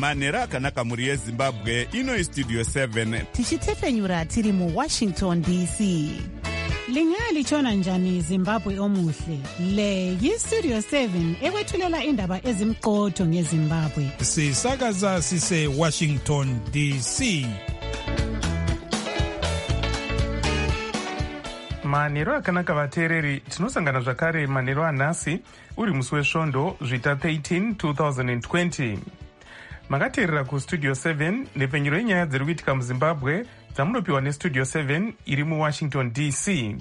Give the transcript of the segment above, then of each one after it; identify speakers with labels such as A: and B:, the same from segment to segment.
A: manhero akanaka mhuri yezimbabwe. Ino istudio 7
B: tichitefenyura tiri muwashington dc. Lingalitshona njani Zimbabwe omuhle? Le yistudio 7 ekwethulela indaba ezimqotho ngeZimbabwe.
C: Sisakaza sise Washington DC.
D: Manhero akanaka vateereri, tinosangana zvakare manhero anhasi uri musi wesvondo zvita 13 2020. Makateerera kustudio 7 nepfenyuro yenyaya dziri kuitika muzimbabwe dzamunopiwa nestudio 7 iri muwashington dc.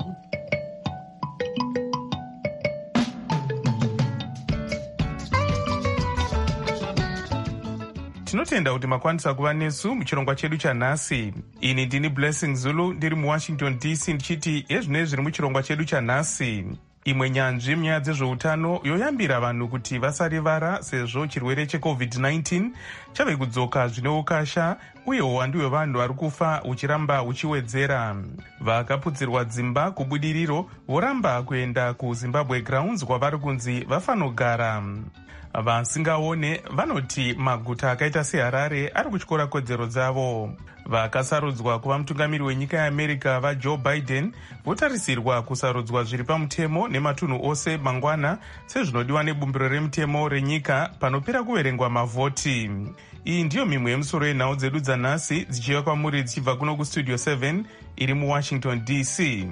D: Tinotenda kuti makwanisa kuva nesu muchirongwa chedu chanhasi. Ini ndini Blessing Zulu ndiri muwashington dc ndichiti ezvinezvi zviri muchirongwa chedu chanhasi. Imwe nyanzvi munyaya dzezveutano yoyambira vanhu kuti vasarivara sezvo chirwere cheCovid-19 chave kudzoka zvine ukasha uye uwandu hwevanhu vari kufa huchiramba huchiwedzera. Vakaputsirwa dzimba kubudiriro voramba kuenda kuZimbabwe Grounds kwavari kunzi vafanogara. Vasingaone vanoti maguta akaita seHarare ari kutyora kodzero dzavo. Vakasarudzwa kuva mutungamiri wenyika yeAmerica vaJoe Biden votarisirwa kusarudzwa zviri pamutemo nematunhu ose mangwana sezvinodiwa nebumbiro remutemo renyika panopera kuverengwa mavhoti. Iyi ndiyo mimwe yemusoro yenhau dzedu dzanhasi dzichiva kwamuri dzichibva kuno kustudio 7 iri muwashington dc.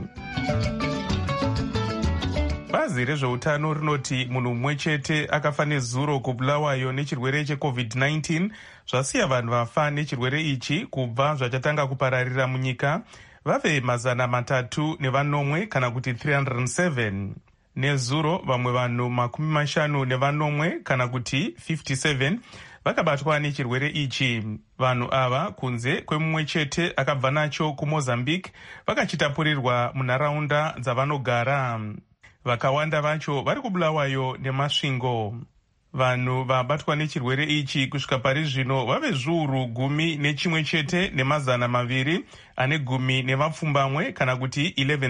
D: Bazi rezveutano rinoti munhu mumwe chete akafa nezuro kubulawayo nechirwere cheCovid-19 zvasiya vanhu vafa nechirwere ichi kubva zvachatanga kupararira munyika vave 304 kana kuti 307. Nezuro vamwe vanhu 50 kana kuti 57 vakabatwa nechirwere ichi. Vanhu ava kunze kwemumwe chete akabva nacho kuMozambique vakachitapurirwa munharaunda dzavanogara. Vakawanda vacho vari kubulawayo nemasvingo. Vanhu vabatwa nechirwere ichi kusvika pari zvino vave zviuru 11 chete ne200 ane 10 kana kuti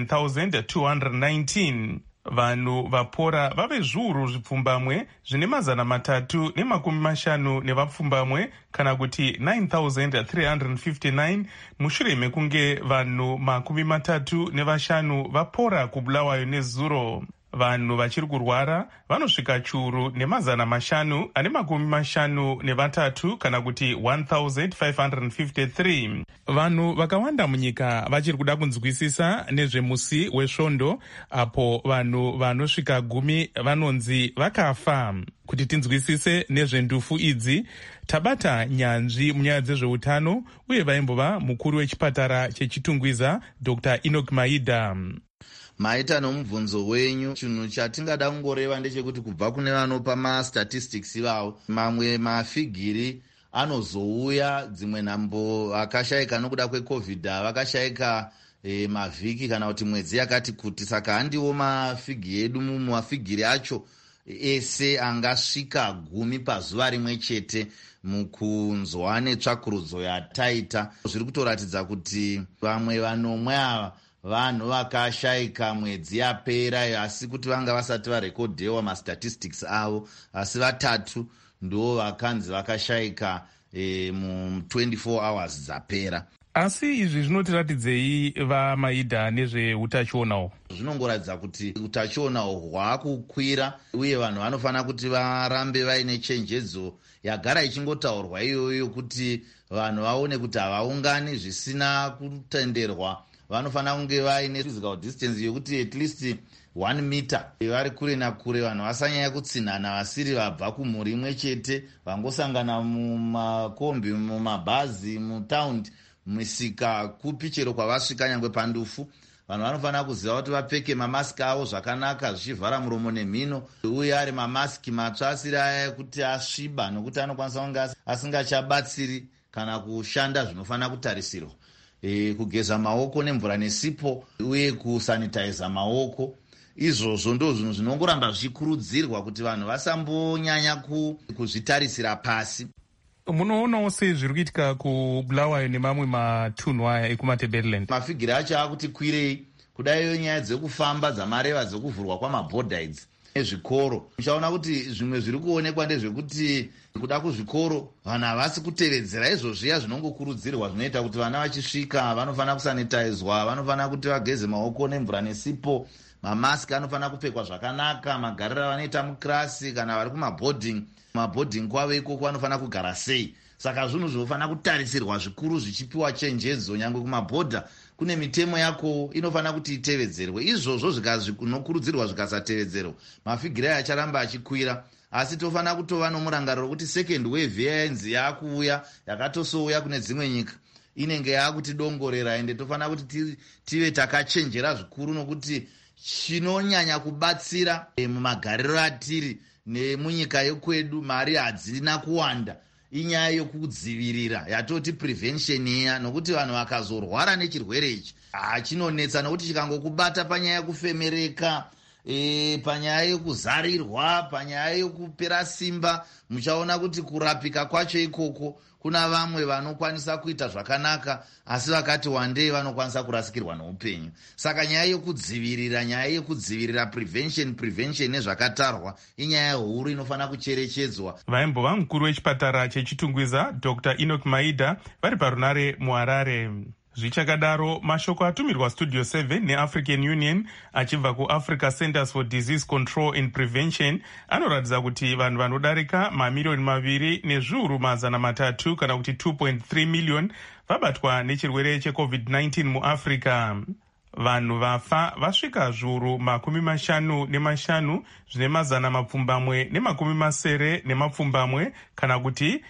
D: 11,219. Vanhu vapora vave zviuru 350 kana kuti 9,359 mushure mekunge vanhu 35 vapora kubulawayo nezuro. Vanhu vachiri kurwara vanosvika chiuru 553 kana kuti 1,553. Vanhu vakawanda munyika vachiri kuda kunzwisisa nezvemusi wesvondo apo vanhu vanosvika 10 vanonzi vakafa. Kuti tinzwisise nezvendufu idzi tabata nyanzvi munyaya dzezveutano uye vaimbova mukuru wechipatara chechitungwiza Dr. Enoch Maida.
E: Maita nomubvunzo wenyu, chinhu chatingada kungoreva ndechekuti kubva kune vanopa mastatistics ivavo mamwe mafigiri anozouya dzimwe nhambo akashayika nokuda kweCovid vakashayika mavhiki kana kuti mwedzi yakati kuti. Saka handiwo mafigi edu mumafigiri acho ese angasvika 10 pazuva rimwe chete mukunzwa netsvakurudzo yataita. Zviri kutoratidza kuti vamwe vanomwe ava vanhu vakashayika mwedzi yapera asi kuti vanga vasati varekodhewa mastatistics avo, asi 3 ndo vakanzi vakashayika mu24 hours dzapera.
D: Asi izvi zvinotiratidzei vaMaida nezveutachionawo?
E: Zvinongoratidza kuti utachionawo hwakukwira uye vanhu vanofanira kuti varambe vaine chenjedzo yagara ichingotaurwa iyoyo kuti vanhu vaone kuti havaungani zvisina kutenderwa. Vanofanira kunge vaine physical distance yokuti at least 1 meter. Vari kure nakure vanhu vasanyanya kutsinhana vasiri vabva kumhuri imwe chete, vangosangana mumakombi, mumabhazi, mutaundi, misika, kupi chero kwavasvika nyangwe pandufu. Vanhu vanofanira kuziva kuti vapfeke mamasiki avo zvakanaka zvichivhara muromo nemhino uye ari mamasiki matsva asiri aya kuti asviba nokuti anokwanisa kunge asingachabatsiri kana kushanda zvinofanira kutarisirwa. Kugeza maoko nemvura nesipo uye kusanitiza maoko, izvozvo ndo zvinhu zvinongoramba zvichikurudzirwa kuti vanhu vasambonyanya kuzvitarisira pasi.
D: Munoonawo sei zviri kuitika kubulawayo nemamwe matunhu aya ekumaTebeleland?
E: Mafigiri acho akuti kwirei, kudaiyo nyaya dzekufamba dzamareva dzekuvhurwa kwamabhodha idzi nezvikoro. Uchaona kuti zvimwe zviri kuonekwa ndezvekuti kuda kuzvikoro vanhu havasi kutevedzera izvo zviya zvinongokurudzirwa zvinoita kuti vana vachisvika vanofanira kusanitaizwa, vanofanira kuti vageze maoko nemvura nesipo, mamaski anofanira kupfekwa zvakanaka, magariro avanoita mukirasi kana vari kumabhodhingi kwavo ikoko vanofanira kugara sei. Saka zvinhu zvinofanira kutarisirwa zvikuru zvichipiwa chenjedzo. Nyangwe kumabhodha kune mitemo yako inofanira kuti itevedzerwe. Izvozvo zvinokurudzirwa zvikasatevedzerwa, mafigiro aya acharamba achikwira. Asi tofanira kutova nomurangariro kuti second wave yainzi yakuuya, yakatosouya kune dzimwe nyika, inenge yakutidongorera, ende tofanira kuti tive takachenjera zvikuru, nokuti chinonyanya kubatsira mumagariro atiri nemunyika yekwedu, mari hadzina kuwanda, inyaya yokudzivirira, yatoti prevention iya. Nokuti vanhu vakazorwara nechirwere ichi chinonetsa, nokuti chikangokubata panyaya yekufemereka, panyaya yekuzarirwa, panyaya yekupera simba, muchaona kuti kurapika kwacho ikoko kuna vamwe vanokwanisa kuita zvakanaka, asi vakati wandei vanokwanisa kurasikirwa neupenyu. Saka nyaya yekudzivirira prevention nezvakatarwa inyaya huru inofanira kucherechedzwa.
D: Vaimbova mukuru wechipatara chechitungwiza Dr. Enoch Maida vari parunare muHarare. Zvichakadaro, mashoko atumirwa Studio 7 neAfrican Union achibva kuAfrica Centers for Disease Control and Prevention anoratidza kuti vanhu vanodarika mamiliyoni 2,300,000 kana kuti 2.3 million vabatwa nechirwere cheCovid-19 muAfrica. Vanhu vafa vasvika zviuru 55 zvine mazana mapfumbamwe nemakumi 9 kana kuti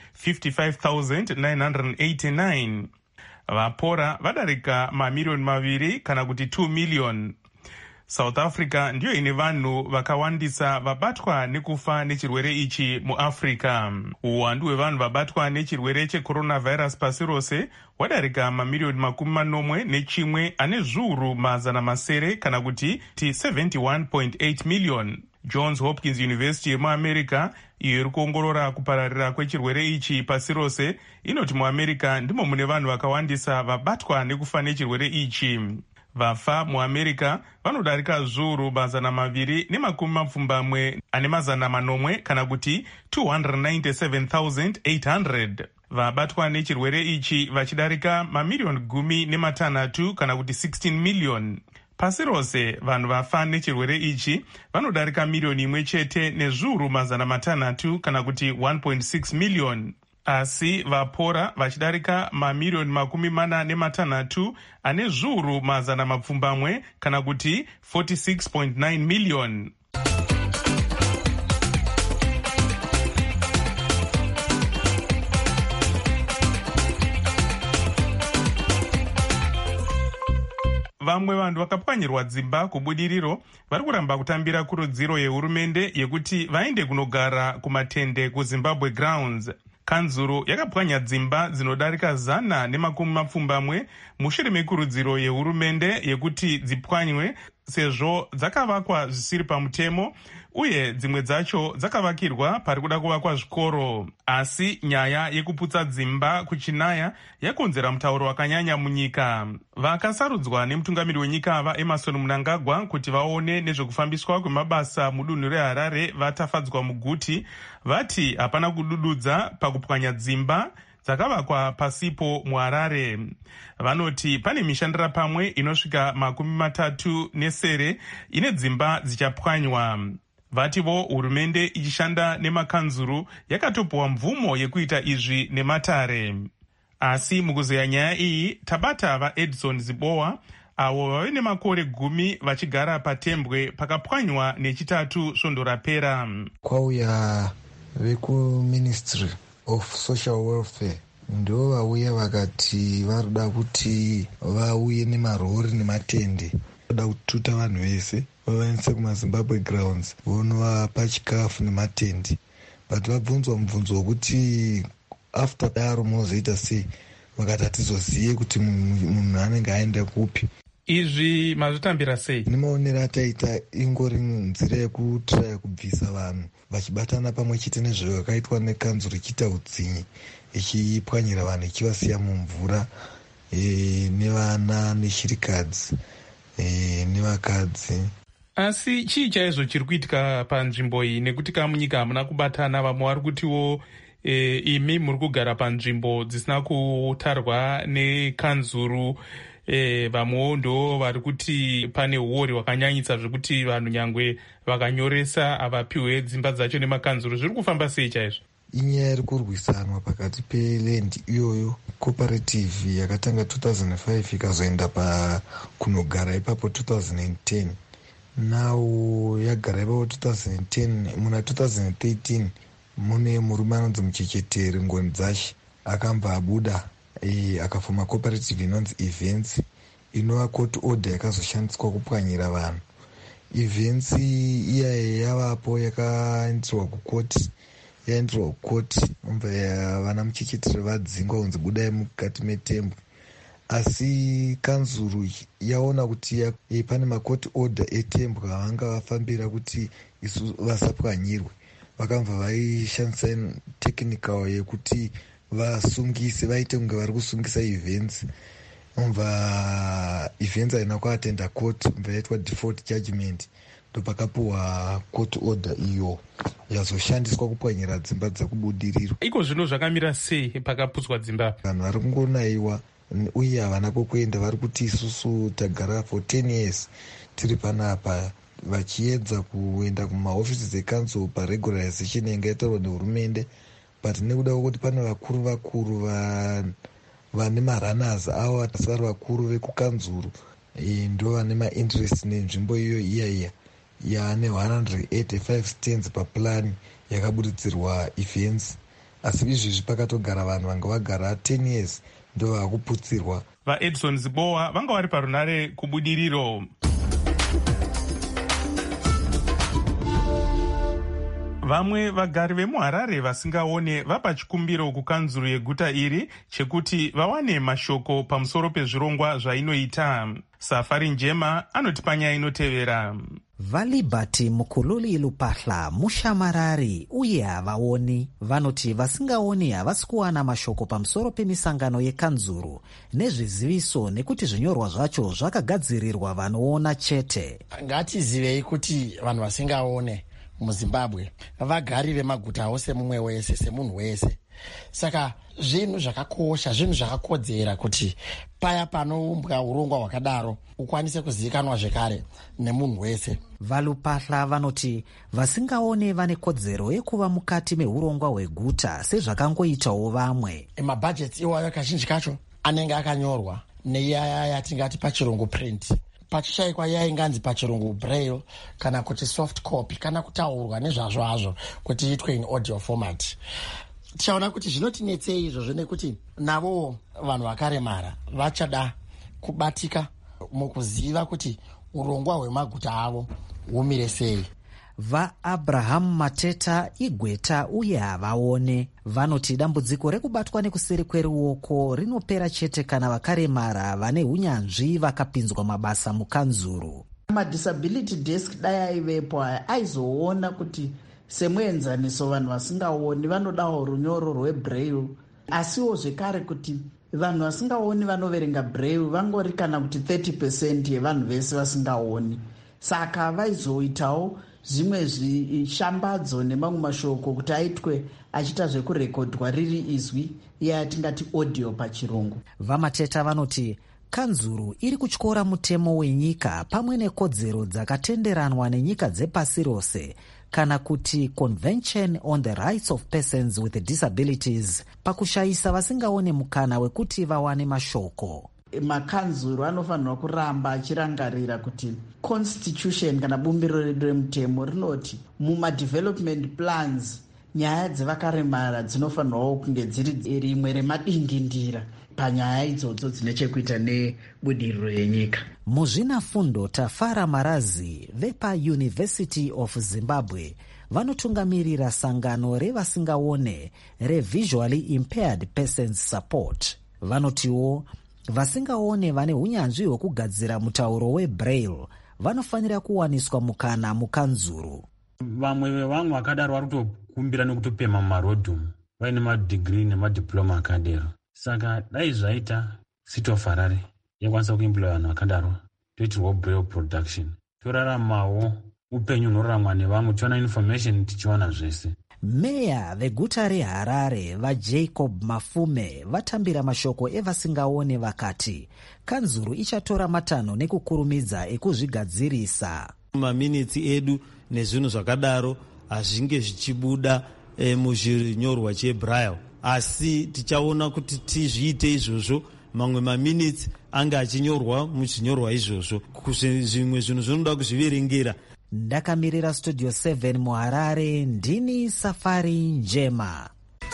D: 55,989. Vapora vadarika mamiliyoni 2 kana kuti 2 million. South Africa ndiyo ine vanhu vakawandisa vabatwa nekufa nechirwere ichi muAfrica. Uwandu hwevanhu vabatwa nechirwere checoronavirus pasi rose wadarika mamiliyoni 41 ane zviuru 900 kana kuti 71.8 million. Johns Hopkins University yemuAmerica, iyo iri kuongorora kupararira kwechirwere ichi pasi rose, inoti muAmerica ndimo mune vanhu vakawandisa vabatwa nekufa nechirwere ichi. Vafa muAmerica vanodarika zviuru 270 ane mazana 8 kana kuti 297,800. Vabatwa nechirwere ichi vachidarika mamiliyoni 16 kana kuti 16 million. Pasi rose vanhu vafa nechirwere ichi vanodarika miliyoni 1 nezviuru 600 kana kuti 1.6 million. Asi vapora vachidarika mamiliyoni 46 ane zviuru 100 kana kuti 46.9 million. Vamwe vanhu vakapwanyirwa dzimba kubudiriro vari kuramba kutambira kurudziro yehurumende yekuti vaende kunogara kumatende kuZimbabwe Grounds. Kanzuro yakapwanya dzimba dzinodarika 120 mushure mekurudziro yehurumende yekuti dzipwanywe sezvo dzakavakwa zvisiri pamutemo, uye dzimwe dzacho dzakavakirwa pari kuda kuvakwa zvikoro. Asi nyaya yekuputsa dzimba kuchinaya yakonzera mutauro wakanyanya munyika. Vakasarudzwa nemutungamiri wenyika vaEmerson Mnangagwa kuti vaone nezvekufambiswa kwemabasa mudunhu reHarare vatafadzwa muguti, vati hapana kudududza pakupwanya dzimba dzakavakwa pasipo muHarare. Vanoti pane mishandira pamwe inosvika 37 ine dzimba dzichapwanywa. Vativo hurumende ichishanda nemakanzuru yakatopiwa mvumo yekuita izvi nematare. Asi mukuzeya nyaya iyi tabata vaEdson Zibowa avo vave nemakore 10 vachigara patembwe pakapwanywa nechitatu svondo rapera.
F: Kwauya vekuMinistry of Social Welfare ndo vauya vakati varida kuti vauye nemarori nematende, voda kututa vanhu vese vavaendese kumaZimbabwe Grounds vonovapa chikafu nematende. But vabvunzwa mubvunzo wekuti after daro munozoita sei, vakati hatizozive kuti munhu anenge aenda kupi.
D: Izvi mazvitambira sei?
F: Nemaonero ataita ingori nzira yekutraya kubvisa vanhu vachibatana pamwe chete nezvakaitwa nekanzuro ichiita udzinyi, ichipwanyira vanhu ichivasiya mumvura, nevana neshirikadzi nevakadzi.
D: Asi chii chaizvo chiri kuitika panzvimbo iyi, nekuti kamunyika hamuna kubatana? Vamwe vari kutiwo imi muri kugara panzvimbo dzisina kutarwa nekanzuru. Vamwewo ndo vari kuti pane uori hwakanyanyisa zvekuti vanhu nyangwe vakanyoresa havapiwe dzimba dzacho nemakanzuru. Zviri kufamba sei chaizvo?
F: Inyaya iri kurwisanwa pakati peland iyoyo cooperative yakatanga 2005 ikazoenda kunogara ipapo 2010. Now yagara ipapo 2010. Muna 2013 mune murume anonzi Muchecheteri Ngonzashi akamba abuda akafoma cooperative inonzi Events, inova court order yakazoshandiswa kupwanyira vanhu. Events iyaye yavapo yakaenderwa kukoti, yaenderwa kukoti vana Muchecheteri vadzingwa kunzi budai mukati metembo. Asi kanzuru yaona kuti pane makoti order etembo avanga vafambira kuti isu vasapwanyirwe, vakamva vaishandisa technical yekuti vasungise, vaite kunge vari kusungisa Events. Events haina kuatenda court, yaitwa default judgment, ndopakapuwa court order iyo yazoshandiswa kupwanyira dzimba dzekubudiriro. Iko
D: zvino zvakamira sei pakaputswa dzimba?
F: Vanhu vari kungonaiwa uye havana kwekuenda. Vari kuti isusu tagara for 10 years tiri panapa, vachiedza kuenda kumahofisi dzekanzuru paregularization yanga yatarwa nehurumende, but nekuda kwekuti pane vakuru vane marunners avo vari vakuru vekukanzuru, ndo vane mainterest nenzvimbo iyo iyaiya yaane 185 stands paplan yakabudidzirwa Events. Asi izvezvi pakatogara vanhu vanga vagara 10 years ndo vakuputsirwa.
D: VaEdson Zibowa vanga vari parunare kubudiriro. Vamwe vagari vemuHarare vasingaone vapa chikumbiro kukanzuru yeguta iri chekuti vawane mashoko pamusoro pezvirongwa zvainoita. Safari Njema anoti panyaya inotevera.
G: VaLiberty Mukululi Lupahla mushamarari uye havaoni. Vanoti vasingaoni havasi kuwana mashoko pamusoro pemisangano yekanzuru nezviziviso, nekuti zvinyorwa zvacho zvakagadzirirwa vanoona chete.
H: Ngatizivei kuti vanhu vasingaone muZimbabwe vagari vemaguta ose mumwe wese semunhu wese. Saka zvinhu zvakakosha, zvinhu zvakakodzera kuti paya panoumbwa urongwa hwakadaro ukwanise kuzivikanwa zvekare nemunhu wese.
G: VaLupahla vanoti vasingaone vane kodzero yekuva mukati meurongwa hweguta sezvakangoitawo vamwe.
H: Mabhajeti iwayo kazhinji kacho anenge akanyorwa neyaya yatingati pachirungu print, pachishayikwa yainganzi pachirungu braille kana kuti soft copy, kana kutaurwa nezvazvo hazvo kuti iitwe in audio format. Tichaona kuti zvinotinetsei izvozvo nekuti navo vanhu vakaremara vachada kubatika mukuziva kuti urongwa hwemaguta avo humire sei. VaAbraham Mateta Igweta uye havaone vanoti dambudziko rekubatwa nekuseri kweruoko rinopera chete kana vakaremara vane hunyanzvi vakapinzwa mabasa mukanzuru.
I: Madisability desk dai aivepo aizoona kuti semuenzaniso vanhu vasingaoni vanodawo runyoro rwebraille, asiwo zvekare kuti vanhu vasingaoni vanoverenga braille vangori kana kuti 30% yevanhu vese vasingaoni. Saka vaizoitawo zvimwe zvishambadzo nemamwe mashoko kuti aitwe achiita zvekurekodwa riri izwi yatingati audio pachirungu.
G: VaMateta vanoti kanzuru iri kutyora mutemo wenyika pamwe nekodzero dzakatenderanwa nenyika dzepasi rose, kana kuti Convention on the Rights of Persons with Disabilities, pakushayisa vasingaone mukana wekuti vawane mashoko.
I: Makanzuru anofanirwa kuramba achirangarira kuti constitution kana bumbiro redu remutemo rinoti mumadevelopment plans nyaya dzevakaremara dzinofanirwawo kunge dziri rimwe remadindindira panyaya idzodzo dzine chekuita nebudiriro yenyika.
G: Muzvinafundo Tafara Marazi vepaUniversity of Zimbabwe vanotungamirira sangano revasingaone reVisually Impaired Persons Support. Vanotiwo vasingaone vane hunyanzvi hwekugadzira mutauro webraille vanofanira kuwaniswa mukana mukanzuru.
J: Vamwe vevamwe vakadaro vari kutokumbira nekutopema mumarodhumu vaine madhigiri nemadiploma akadero. Saka dai zvaita City of Harare yakwanisa kuimbula vanhu vakadaro toitirwa braille production, toraramawo upenyu hunoraramwa nevamwe, tiona information tichiona zvese.
G: Meya veguta reHarare vaJacob Mafume vatambira mashoko evasingaone vakati kanzuru ichatora matanho nekukurumidza ekuzvigadzirisa.
K: Maminitsi edu nezvinhu zvakadaro hazvinge zvichibuda muzvinyorwa cheBraille, asi tichaona kuti tizviite izvozvo. Mamwe maminitsi anga achinyorwa muzvinyorwa izvozvo, zvimwe zvinhu zvinoda kuzviverengera.
G: Ndakamirira Studio 7 muHarare, ndini Safari Njema.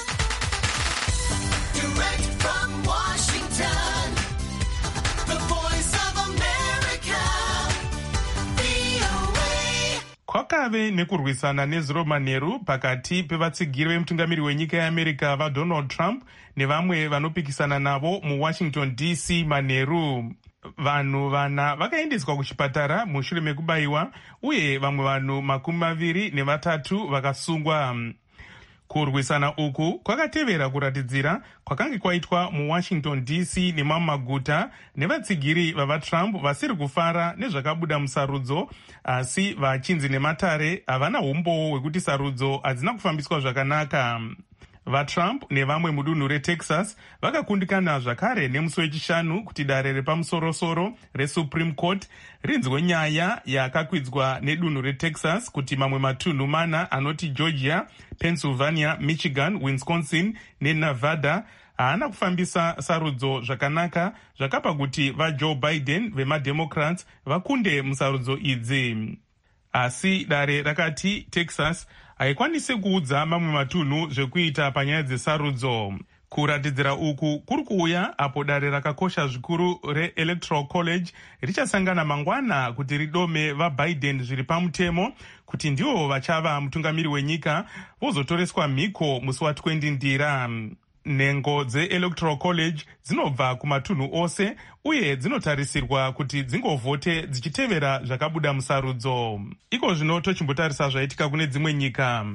D: Kwakave nekurwisana neziromanheru pakati pevatsigiri vemutungamiri wenyika yeAmerica vaDonald Trump nevamwe vanopikisana navo muWashington DC manheru. Vanhu vana vakaendeswa kuchipatara mushure mekubayiwa uye vamwe vanhu 23 vakasungwa. Kurwisana uku kwakatevera kuratidzira kwakange kwaitwa muWashington DC nemamwe maguta nevatsigiri vavaTrump vasiri kufara nezvakabuda musarudzo, asi vachinzi nematare havana umbowo hwekuti sarudzo hadzina kufambiswa zvakanaka. VaTrump nevamwe mudunhu reTexas vakakundikana zvakare nemusi wechishanu kuti dare repamusorosoro reSupreme Court rinzwe nyaya yakakwidzwa nedunhu reTexas kuti mamwe matunhu 4 anoti Georgia, Pennsylvania, Michigan, Wisconsin neNevada haana kufambisa sarudzo zvakanaka, zvakapa kuti vaJoe Biden vemademocrats vakunde musarudzo idzi. Asi dare rakati Texas haikwanisi kuudza mamwe matunhu zvekuita panyaya dzesarudzo. Kuratidzira uku kuri kuuya apo dare rakakosha zvikuru reElectoral College richasangana mangwana kuti ridome vaBiden zviri pamutemo kuti ndivo vachava mutungamiri wenyika vozotoreswa mhiko musi wa20 Ndira. Nhengo dzeElectoral College dzinobva kumatunhu ose uye dzinotarisirwa kuti dzingovhote dzichitevera zvakabuda musarudzo. Iko zvino tochimbotarisa zvaitika kune dzimwe nyika.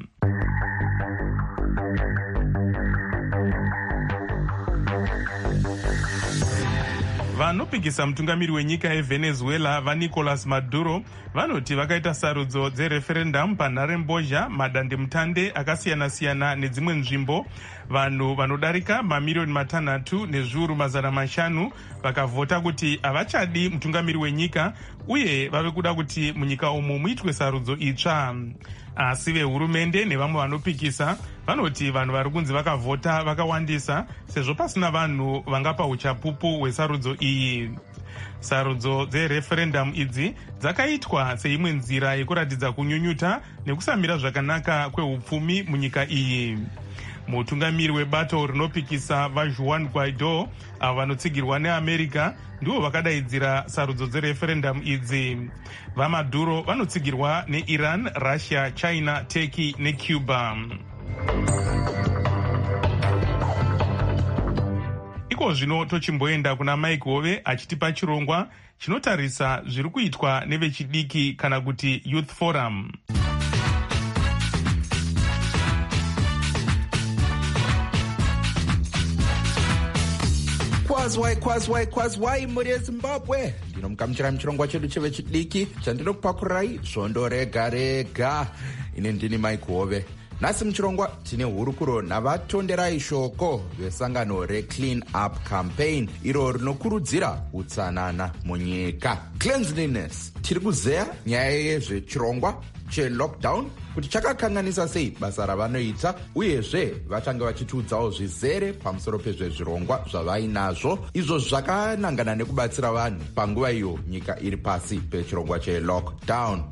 D: Vanopikisa mutungamiri wenyika yeVenezuela vaNicolas Maduro vanoti vakaita sarudzo dzereferendum panharembozha madandemutande akasiyana-siyana nedzimwe nzvimbo. Vanhu vanodarika mamiliyoni 6 nezviuru 500 vakavhota kuti havachadi mutungamiri wenyika uye vave kuda kuti munyika umu muitwe sarudzo itsva. Asi vehurumende nevamwe vanopikisa vanoti vanhu vari kunzi vakavhota vakawandisa sezvo pasina vanhu vangapa uchapupu hwesarudzo iyi. Sarudzo dzereferendum idzi dzakaitwa seimwe nzira yekuratidza kunyunyuta nekusamira zvakanaka kwehupfumi munyika iyi. Mutungamiri webato rinopikisa vaJuan Guaido avo vanotsigirwa neAmerica ndivo vakadaidzira sarudzo dzereferendum idzi. VaMaduro vanotsigirwa neIran, Russia, China, Turkey neCuba. Iko zvino tochimboenda kuna Mike Hove achitipa chirongwa chinotarisa zviri kuitwa nevechidiki kana kuti Youth Forum.
L: Kwazwai muri yeZimbabwe, ndinomugamuchira muchirongwa chedu chevechidiki chandinokupakurirai svondo rega rega. Ine ndini Mike Hove. Nhasi muchirongwa tine hurukuro navatonderai shoko vesangano reClean Up Campaign iro rinokurudzira utsanana munyika. Cleanliness. Tiri kuzeya nyaya yezvechirongwa chelockdown kuti chakakanganisa sei basa ravanoita uyezve vachange vachitiudzawo zvizere pamusoro pezvezvirongwa zvavainazvo izvo zvakanangana nekubatsira vanhu panguva iyo nyika iri pasi pechirongwa chelockdown.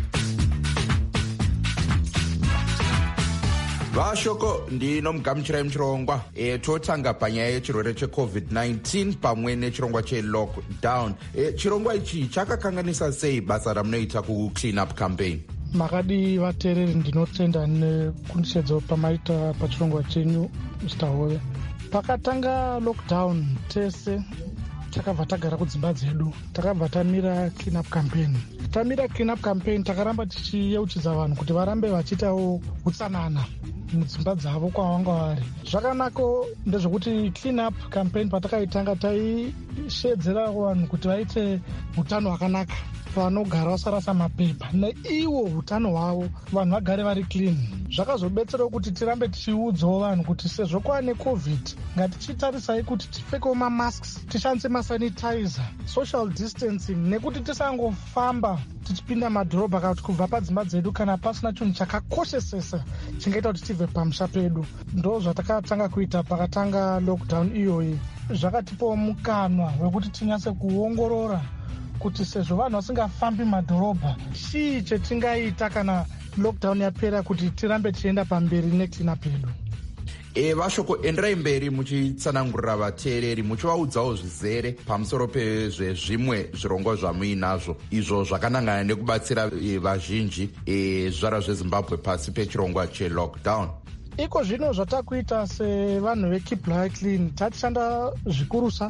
L: Vashoko ndinomugamuchirai muchirongwa totanga panyaya yechirwere cheCovid-19 pamwe nechirongwa chelockdown. Chirongwa ichi chakakanganisa sei basa ramunoita kuClean Up Campaign?
M: Makadi vateereri, ndinotenda nekundishedzo pamaita pachirongwa chenyu Mr. Hove. Pakatanga lockdown tese takabva tagara kudzimba dzedu, takabva tamira Clean Up Campaign. Tamira Clean Up Campaign takaramba tichiyeuchidza vanhu kuti varambe vachiitawo utsanana mudzimba dzavo kwavanga vari. Zvakanako ndezvekuti Clean Up Campaign patakaitanga taishedzera vanhu kuti vaite utano hwakanaka. vanogara vasarasa mapepa, neiwo utano hwavo vanhu vagare vari clean. Zvakazobetserawo kuti tirambe tichiudzawo vanhu kuti sezvo kwaane covid, ngatichitarisai kuti tipfekewo mamasks, tishandise masanitizer, social distancing, nekuti tisangofamba tichipinda madhorobha kana kuti kubva padzimba dzedu kana pasina chinhu chakakoshesesa chingaita kuti tibve pamusha pedu. Ndo zvatakatanga kuita pakatanga lockdown iyoyi. Zvakatipawo mukanwa wekuti tinyatse kuongorora kuti sezvo vanhu vasingafambi madhorobha, chii chetingaita kana lockdown yapera kuti tirambe tichienda pamberi necleanup pedu.
L: Vashoko, enderai mberi muchitsanangurira vateereri muchivaudzawo zvizere pamusoro pezvezvimwe zvirongwa zvamuinazvo izvo zvakanangana nekubatsira vazhinji zvara zvezimbabwe pasi pechirongwa chelockdown.
M: Iko zvino zvatakuita sevanhu veKeep Bulawayo Clean, tatishanda zvikurusa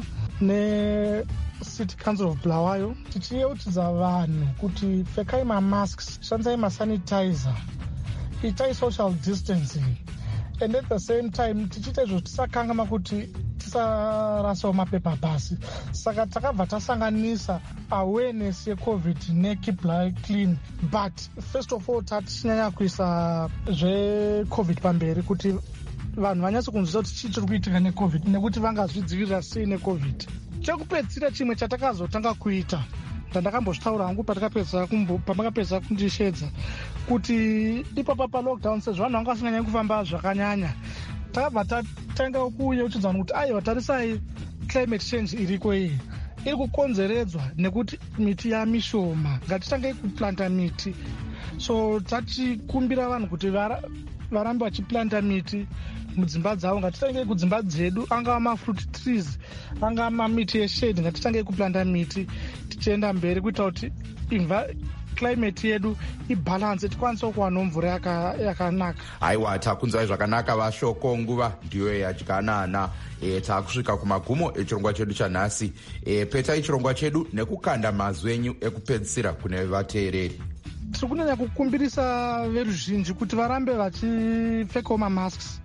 M: neCity Council of Bulawayo tichiyeutidza vanhu kuti pfekai mamasks, shandisai masanitizer, itai social distancing, and at the same time tichiita izvo tisakangama kuti tisarasawo mapepa pasi. Saka takabva tasanganisa awareness yecovid neKeep Bulawayo Clean, but first of all tatichinyanya kuisa zvecovid pamberi kuti vanhu vanyatse kunzwisisa kuti chii chiri kuitika necovid nekuti vangazvidzivirira sei necovid. Chekupedzisira chimwe chatakazotanga kuita, ndandakambozvitaura hangu pamakapedza kundishedza, kuti ipapa palockdown sezvo vanhu vanga vasinganyanyi kufamba zvakanyanya, takabva tatanga kuyeutidza vanhu kuti aiwa, tarisai climate change iriko iyi iri kukonzeredzwa nekuti miti yamishoma, ngatitangei kuplanta miti. So tachikumbira vanhu kuti varambe vachiplanta miti mudzimba dzavo. Ngatitangei kudzimba dzedu, angava mafruit trees, angava mamiti yeshade, ngatitangei kuplanta miti tichienda mberi kuita kuti climate yedu ibalance, tikwanise kuwana mvura yakanaka.
L: Aiwa, takunzwai zvakanaka Vashoko, nguva ndiyo yadyanana. Takusvika kumagumo echirongwa chedu chanhasi. Petai chirongwa chedu nekukanda mazwi enyu ekupedzisira kune vateereri.
M: Tiri kunyanya kukumbirisa veruzhinji kuti varambe vachipfekawo mamasks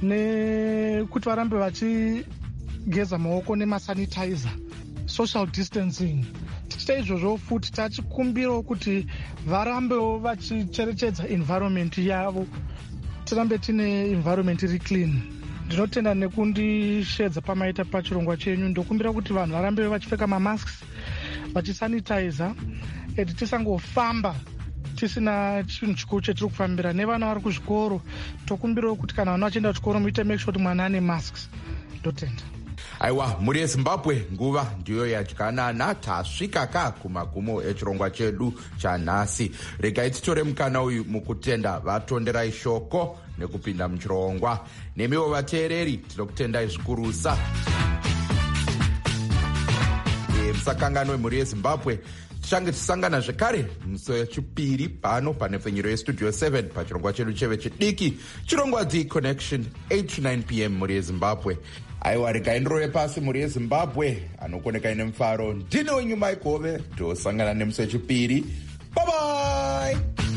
M: nekuti varambe vachigeza maoko nemasanitizer, social distancing. Tichita izvozvo futi tachikumbirawo kuti varambewo vachicherechedza environment yavo, tirambe tine environment iri clean. Ndinotenda nekundishedza pamaita pachirongwa chenyu. Ndokumbira kuti vanhu varambe vachipfeka mamasks, vachisanitizer, eti tisangofamba tisina chinhu chikuru chetiri kufambira. Nevana vari kuzvikoro tokumbirawo kuti kana vana vachienda kuchikoro muite make sure kuti mwana ane masks. Ndotenda.
L: Aiwa, muri yeZimbabwe, nguva ndiyo yadyanana. Tasvika kumagumo echirongwa chedu chanhasi. Regai titore mukana uyu mukutenda vatonderai shoko nekupinda muchirongwa. Nemiwo vateereri tinokutendai zvikurusa. Musakanganwe, muri yeZimbabwe. Tichange tisangana zvekare musi wechipiri pano panepfenyero yestudio 7 pachirongwa chedu cheve chidiki, chirongwa The Connection, 8 to 9 p.m. muri yeZimbabwe. Aiwa, regai ndirove pasi muri yeZimbabwe, anokoneka ine mufaro. Ndine wenyu Mike Hove, tosangana nemusi wechipiri. Bye bye.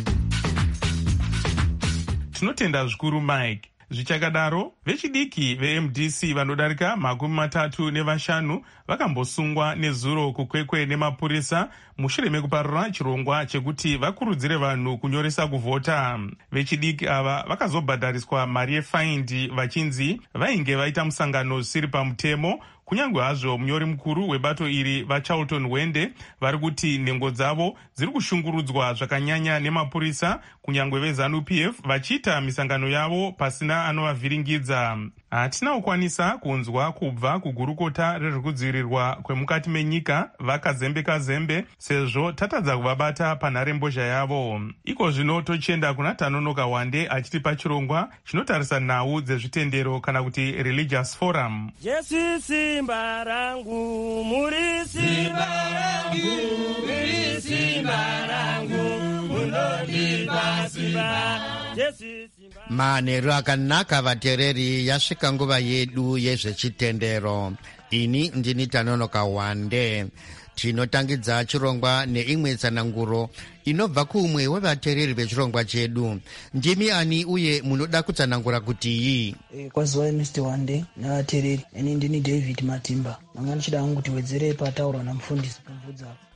D: Tinotenda zvikuru Mike. Zvichakadaro, vechidiki veMDC vanodarika 35 vakambosungwa nezuro kukwekwe nemapurisa mushure mekuparura chirongwa chekuti vakurudzire vanhu kunyoresa kuvhota. Vechidiki ava vakazobhadhariswa mari yefaindi vachinzi vainge vaita musangano usiri pamutemo, kunyange hazvo munyori mukuru webato iri vaCharlton Wende vari kuti nhengo dzavo dziri kushungurudzwa zvakanyanya nemapurisa, kunyange veZANU-PF vachiita misangano yavo pasina anovavhiringidza. Hatina kukwanisa kunzwa kubva kugurukota rezvekudzivirirwa kwemukati menyika vakazembe sezvo tatadza kuvabata panharembozha yavo. Iko zvino tochienda kuna Tanonoka Wande achiti pachirongwa chinotarisa nhau dzezvitendero kana kuti Religious Forum.
N: Jesu simba rangu, muri simba rangu, muri simba rangu, munondipa simba, Jesu simba.
O: Manheru akanaka vateereri, yasvika nguva yedu yezvechitendero. Ini ndini Tanonoka Wande. Tinotangidza chirongwa neimwe tsananguro inobva kumwe wevateereri vechirongwa chedu. Ndimi ani uye munoda kutsanangura kuti iyi?
P: Kwaziwai Mr. Wande navateereri. Ini ndini David Matimba. Manga ndichida hangu kuti wedzere pataurwa namufundisi pamvudza.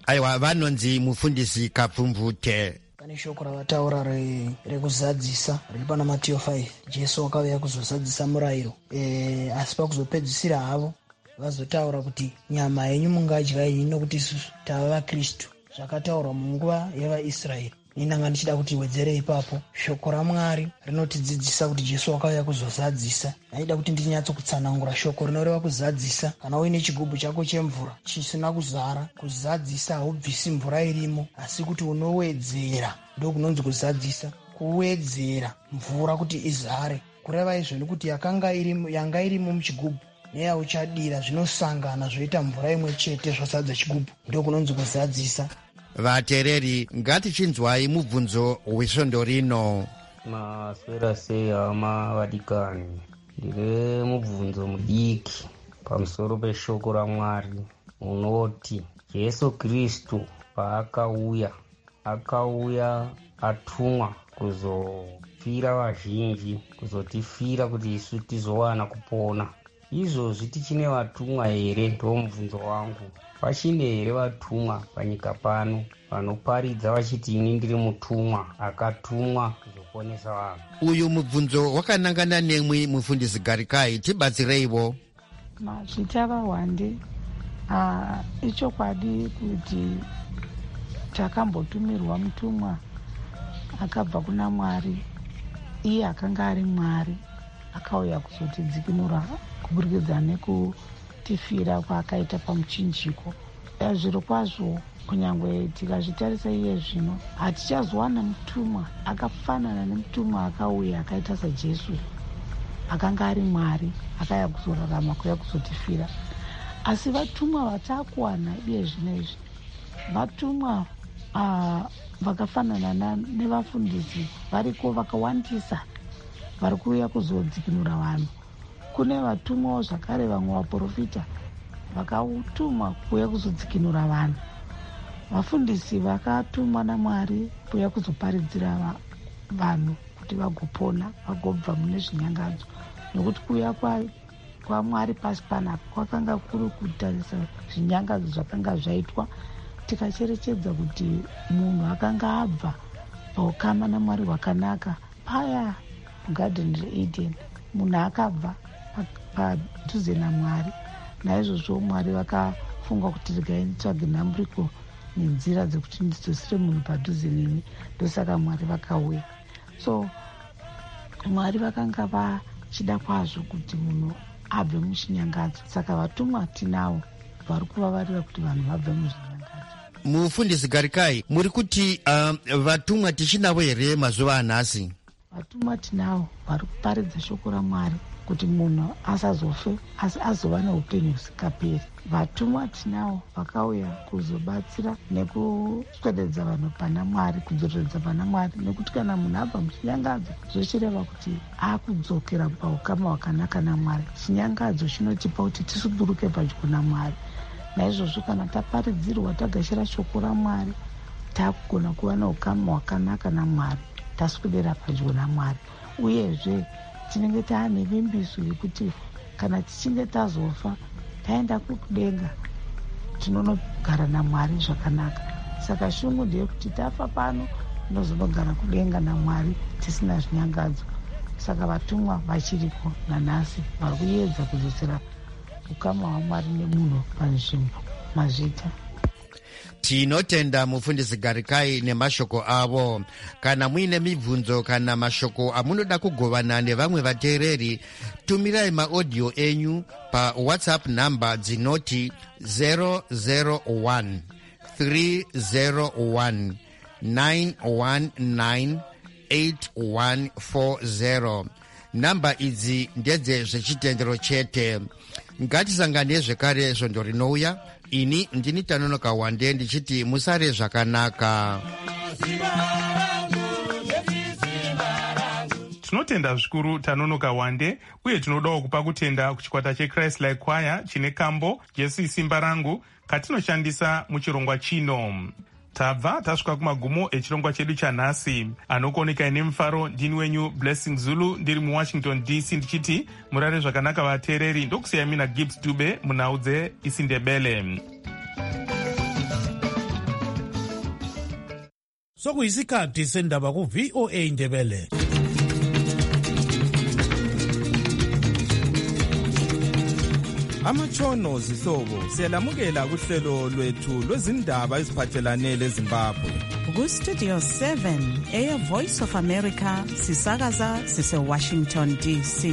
O: aiwa vanonzi mufundisi Kapfumvute.
P: Pane shoko ravataura rekuzadzisa riri pana Matiyo 5. Jesu akauya kuzozadzisa murayiro, asi pakuzopedzisira havo vazotaura kuti nyama yenyu mungadya iyi nokuti isusu tava vaKristu. Zvakataurwa munguva yevaIsraeri. Ndanga ndichida kuti wedzere ipapo. Shoko raMwari rinotidzidzisa kuti Jesu akauya kuzozadzisa. Ndaida kuti ndinyatsokutsanangura shoko rinoreva kuzadzisa. Kana uine chigubhu chako chemvura chisina kuzara, kuzadzisa haubvisi mvura irimo, asi kuti unowedzera, ndiko kunonzi kuzadzisa. Kuwedzera mvura kuti izare. Kureva izvo nekuti yanga irimo muchigubhu neyauchadira zvinosangana zvoita mvura imwe chete zvozadza chigubhu, ndiko kunonzi kuzadzisa.
O: Vateereri, ngatichinzwai mubvunzo wesvondo rino.
Q: Maswera sei hama vadikani? Ndine mubvunzo mudiki pamusoro peshoko raMwari unoti Jesu Kristu paakauya atumwa kuzofira vazhinji, kuzotifira kuti isu tizowana kupona. Izvozvi tichine vatumwa here? Ndo mubvunzo wangu. Vachine here vatumwa panyika pano vanoparidza vachiti ini ndiri mutumwa akatumwa kuzoponesa vanhu?
O: Uyu mubvunzo wakanangana nemwi mufundisi Garikai, tibatsireivo.
R: Mazvita vaWande, ichokwadi kuti takambotumirwa mutumwa akabva kuna Mwari. Iye akanga ari Mwari akauya kuzotidzikinura kuburikidza nekutifira kwaakaita pamuchinjiko. Zviro kwazvo kunyangwe tikazvitarisa iye zvino hatichazowana mutumwa akafanana nemutumwa akauya akaita saJesu akanga ari Mwari akauya kuzorarama kuya kuzotifira. Asi vatumwa vatakuwana iye zvino izvi vatumwa vakafanana nevafundisi variko vakawandisa vari kuuya kuzodzikinura vanhu. Kune vatumwawo zvakare vamwe vaprofita vakatumwa kuuya kuzodzikinura vanhu. Vafundisi vakatumwa naMwari kuuya kuzoparidzira vanhu kuti vagopona vagobva mune zvinyangadzo, nokuti kuuya kwaMwari pasi panapa kwakanga kuri kutarisa zvinyangadzo zvakanga zvaitwa. Tikacherechedza kuti munhu akanga abva paukama naMwari hwakanaka paya mugarden reEden, munhu akabva padhuze naMwari. Naizvozvo Mwari vakafunga kuti regaitsvage nhamburiko nenzira dzekuti ndidzosere munhu padhuze neni, ndosaka Mwari vakauya. So Mwari vakanga vachida kwazvo kuti munhu abve muchinyangadzo, saka vatumwa tinavo vari kuvavarira kuti vanhu vabve muzvinyangadzo.
O: Mufundisi Garikai, muri kuti vatumwa tichinavo here mazuva anhasi?
R: Vatumwa tinavo vari kuparidza shoko raMwari kuti munhu asazofe asi azova neupenyu husingaperi. Vatumwa tinavo vakauya kuzobatsira nekuswededza vanhu pana Mwari, kudzoreredza pana Mwari, nekuti kana munhu abva muchinyangadzo zvochireva kuti akudzokera paukama hwakanaka naMwari. Chinyangadzo chinotipa kuti tisuburuke padyo naMwari. Naizvozvo kana taparidzirwa tagashira shoko raMwari takugona kuva neukama hwakanaka naMwari, taswedera padyo naMwari. Uyezve tinenge taane vimbiso yekuti kana tichinge tazofa taenda kudenga tinonogara naMwari zvakanaka. Saka shungu ndeyekuti tafa pano tinozonogara kudenga naMwari tisina zvinyangadzo. Saka vatumwa vachiriko nanhasi vari kuedza kudzosera ukama hwaMwari nemunhu panzvimbo. Mazvita.
O: Tinotenda mufundisi Garikai nemashoko avo. Kana muine mibvunzo kana mashoko amunoda kugovana nevamwe vateereri, tumirai maaudio enyu pa WhatsApp namba dzinoti 001 301 919 8140. Namba idzi ndedze zvechitendero chete. Ngatisangane zvekare svondo rinouya. Ini ndini Tanonoka Wande ndichiti musare zvakanaka.
D: Tinotenda zvikuru Tanonoka Wande, uye tinodawo kupa kutenda kuchikwata cheChrist Like Choir chine kambo Jesu isimba rangu katinoshandisa muchirongwa chino. Tabva tasvika kumagumo echirongwa chedu chanhasi. Anokuoneka ine mufaro ndini wenyu Blessing Zulu ndiri muWashington DC ndichiti murare zvakanaka vateereri. Ndokusiyai mina Gibbs Dube munhau dzeIsindebele.
C: sokuyisikhathi sendaba ku-VOA Indebele.
S: Amatshono zihlobo siyalamukela kuhlelo lwethu lwezindaba eziphathelane leZimbabwe.
B: Ku-Studio 7 Voice of America sisakaza sise-Washington DC.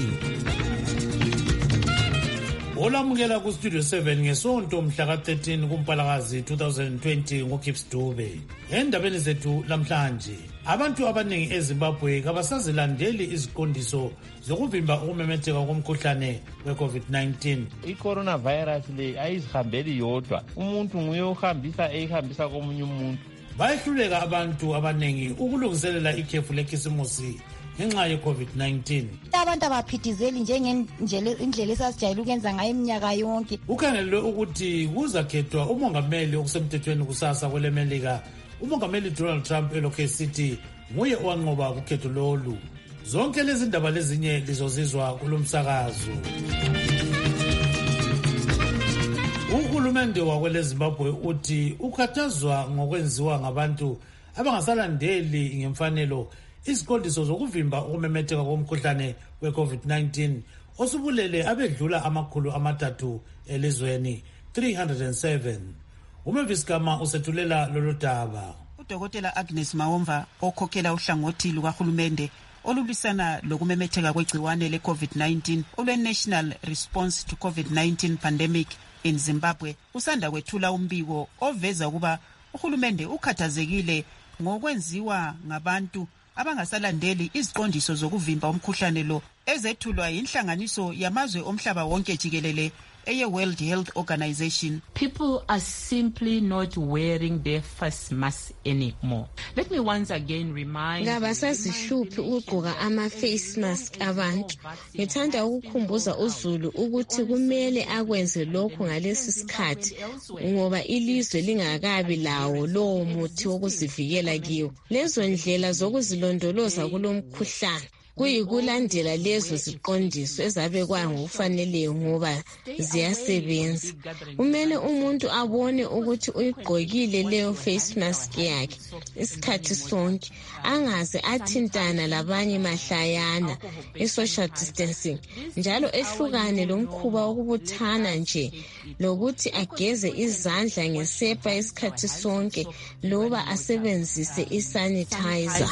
C: Olamukela ku-Studio 7 ngesonto mhla ka-13 kuMpalakazi 2020 ngoGibbs Dube. Endabeni zethu lamhlanje, abantu abaningi eZimbabwe kabasazilandeli iziqondiso zokuvimba ukumemetheka komkhuhlane we-COVID-19.
T: I-coronavirus le ayizihambeli yodwa, umuntu nguye ehambisa komunye umuntu.
C: Bayehluleka abantu abaningi ukulungiselela ikhefu lekhisimusi ngenxa ye-COVID-19.
U: Abantu abaphithizeli indlela esasijayele ukwenza ngayo iminyaka yonke.
C: Ukhangelwe ukuthi kuzakhethwa umongameli okusemthethweni kusasa kwelemelika. Umongameli Donald Trump elokhu esithi nguye owanqoba kukhetho lolu. Zonke lezi ndaba lezinye lizozizwa kulomsakazo. Uhulumende wakweleZimbabwe uthi ukhathazwa ngokwenziwa ngabantu abangasalandeli ngemfanelo iziqondiso zokuvimba ukumemetheka komkhuhlane we-COVID-19 osubulele abedlula 300 elizweni 307. Umavis Gama usethulela lolu daba.
B: Udokotela Agnes Mawomva okhokhela uhlangothi lukahulumende olubisana lokumemetheka kwegciwane le-COVID-19 olwe-National Response to COVID-19 Pandemic in Zimbabwe usanda kwethula umbiko oveza ukuba uhulumende ukhathazekile ngokwenziwa ngabantu abangasalandeli iziqondiso zokuvimba umkhuhlane lo ezethulwa yinhlanganiso yamazwe omhlaba wonke jikelele eye-World Health Organization.
V: People are simply not wearing their face masks anymore. Let me once again remind
W: ngabasazihluphi ukugqoka ama-face mask abantu. Ngithanda ukukhumbuza uZulu ukuthi kumele akwenze lokhu ngalesi sikhathi ngoba ilizwe lingakabi lawo lowo muthi wokuzivikela kiwo. Lezo ndlela zokuzilondoloza kulomkhuhlane kuyikulandela lezo ziqondiso ezabekwa ngokufaneleyo ngoba ziyasebenza. Kumele umuntu abone ukuthi uyigqokile leyo face mask yakhe isikhathi sonke, angaze athintana labanye mahlayana i-social distancing, njalo ehlukane lomkhuba wokubuthana nje lokuthi ageze izandla ngesepa isikhathi sonke loba asebenzise i-sanitizer.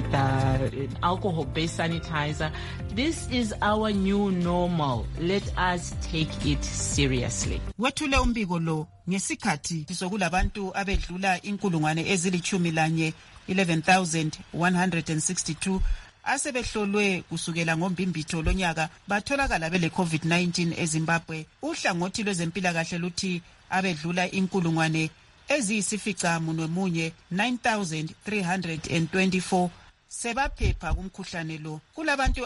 V: This is our new normal. Let us take it seriously.
B: Wethule umbiko lo ngesikhathi sokulabantu abedlula 11,162 asebehlolwe kusukela ngombimbitho lonyaka batholakala bele COVID-19 eZimbabwe. Uhlangothi lwezempilakahle luthi abedlula 9,324 sebaphepha kumkhuhlane lo. Kulabantu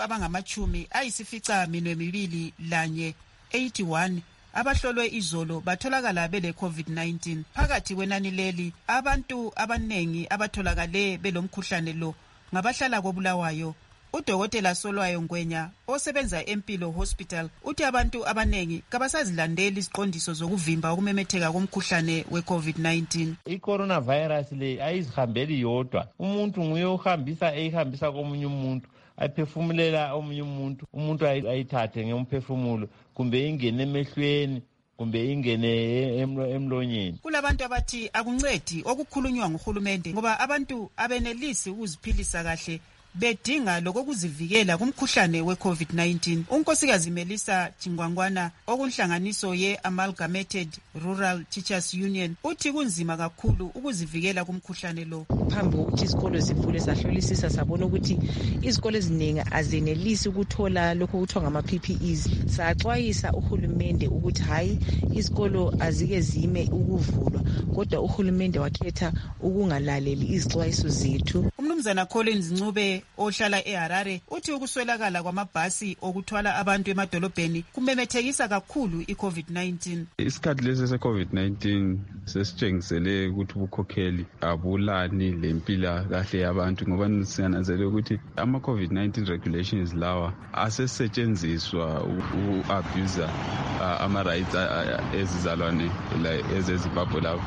B: abangama-281 abahlolwe izolo batholakala bele COVID-19. Phakathi kwenani leli abantu abanengi abatholakale belomkhuhlane lo ngabahlala koBulawayo. Udokotela Solwayo Ngwenya osebenza eMpilo Hospital uthi abantu abanengi kabasazilandeli iziqondiso zokuvimba ukumemetheka komkhuhlane we-COVID-19.
T: I-coronavirus le ayizihambeli yodwa, umuntu nguye ehambisa komunye umuntu, ayiphefumulela omunye umuntu ayithathe ngemphefumulo kumbe ingene emehlweni kumbe ingene emlonyeni.
B: Kulabantu abathi akuncedi okukhulunywa nguhulumende ngoba abantu abenelisi ukuziphilisa kahle bedinga lokuzivikela kumkhuhlane we-COVID-19. Unkosikazi Melissa Chingwangwana okunhlanganiso ye-Amalgamated Rural Teachers Union uthi kunzima kakhulu ukuzivikela kumkhuhlane lo.
X: Phambi kokuthi izikolo zivule sahlolisisa sabona ukuthi izikolo eziningi azenelisi ukuthola lokho kuthiwa ngama-PPEs. Saxwayisa uhulumende ukuthi hayi izikolo azike zime ukuvulwa, kodwa uhulumende wakhetha ukungalaleli izixwayiso zethu.
B: Umnumzana Collins Ncube ohlala eHarare uthi ukuswelakala kwamabhasi okuthwala abantu emadolobheni kumemethekisa kakhulu i-COVID-19.
Y: Isikhathi lesi se-COVID-19 sesitshengisele ukuthi ubukhokheli abulani lempilakahle yabantu ngoba siyananzelela ukuthi ama-COVID-19 regulations lawa asesetshenziswa uku-abuse ama-rights ezizalwane ezeZimbabwe lawo.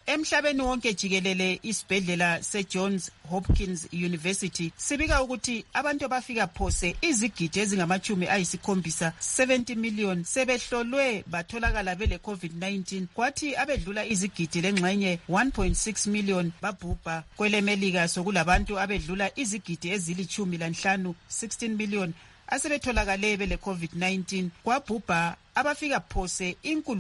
B: Emhlabeni wonke jikelele isibhedlela seJohns Hopkins University sibika ukuthi abantu abafika phose izigidi ezingama-70 70 million sebehlolwe batholakala bele COVID-19 kwathi abedlula izigidi lengxenye 1.6 million babhubha. KweleMelika sokulabantu abedlula izigidi ezili-15 16 million asebetholakale bele COVID-19 kwabhubha abafika phose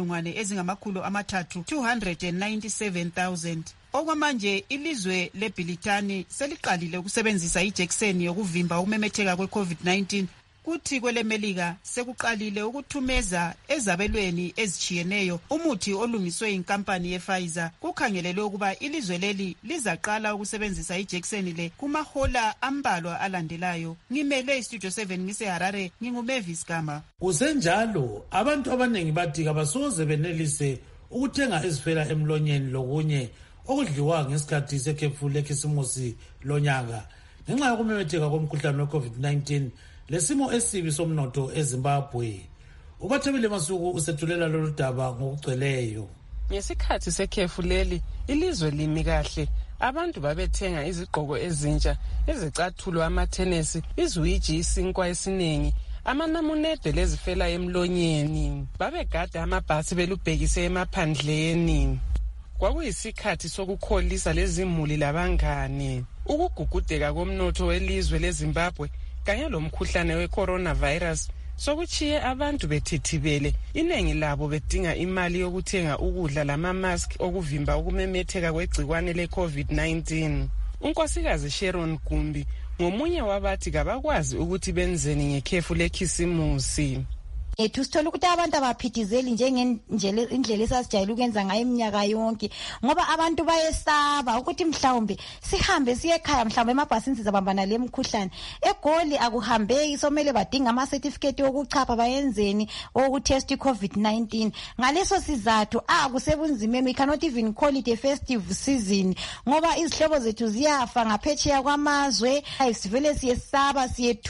B: 397,000. Okwamanje ilizwe leBritani seliqalile ukusebenzisa ijekiseni yokuvimba ukumemetheka kwe-COVID-19 kuthi kweleMelika sekuqalile ukuthumeza ezabelweni ezitshiyeneyo umuthi olungiswe inkampani yePfizer. Kukhangelelwe ukuba ilizwe leli lizaqala ukusebenzisa ijekiseni le kumahola ambalwa alandelayo. Ngimele iStudio 7 ngiseHarare, nginguMavis Gama.
C: Kusenjalo abantu abanengi bathi kabasoze benelise ukuthenga ezifela emlonyeni lokunye okudliwa ngesikhathi sekhefu lekhisimusi lonyaka ngenxa yokumemetheka komkhuhlane we-COVID-19 lesimo esibi somnotho eZimbabwe. Ubathebile Masuku usethulela lolu daba ngokugcweleyo.
A: Ngesikhathi sekhefu leli ilizwe limi kahle, abantu babethenga izigqoko ezintsha, izicathulo, amathenesi, iziwiji, isinkwa esiningi, amanamunede lezifela emlonyeni. Babegada amabhasi belubhekise emaphandleni. Kwakuyisikhathi sokukholisa lezimuli labangane. Ukugugudeka komnotho welizwe leZimbabwe kanye lomkhuhlane we-coronavirus sokuchiye abantu bethithibele, inengi labo bedinga imali yokuthenga ukudla lama-mask okuvimba ukumemetheka kwegcikwane le-COVID-19. Unkosikazi Sharon Gumbi ngomunye wabathi kabakwazi ukuthi benzeni ngekhefu lekhisimusi.
U: Sithola ukuthi abantu abaphithizeli indlela esasijayele ukwenza ngayo iminyaka yonke ngoba abantu bayesaba ukuthi mhlawumbe sihambe siye ekhaya, mhlawumbe emabhasini sizabambana le mkhuhlane. eGoli akuhambeki, somele badinga ama-certificate okuchapha bayenzeni okutest i-COVID-19. Ngaleso sizathu kusebunzimeni, we cannot even call it a festive season ngoba izihlobo zethu ziyafa ngaphetsheya kwamazwe. Sivele siyesaba,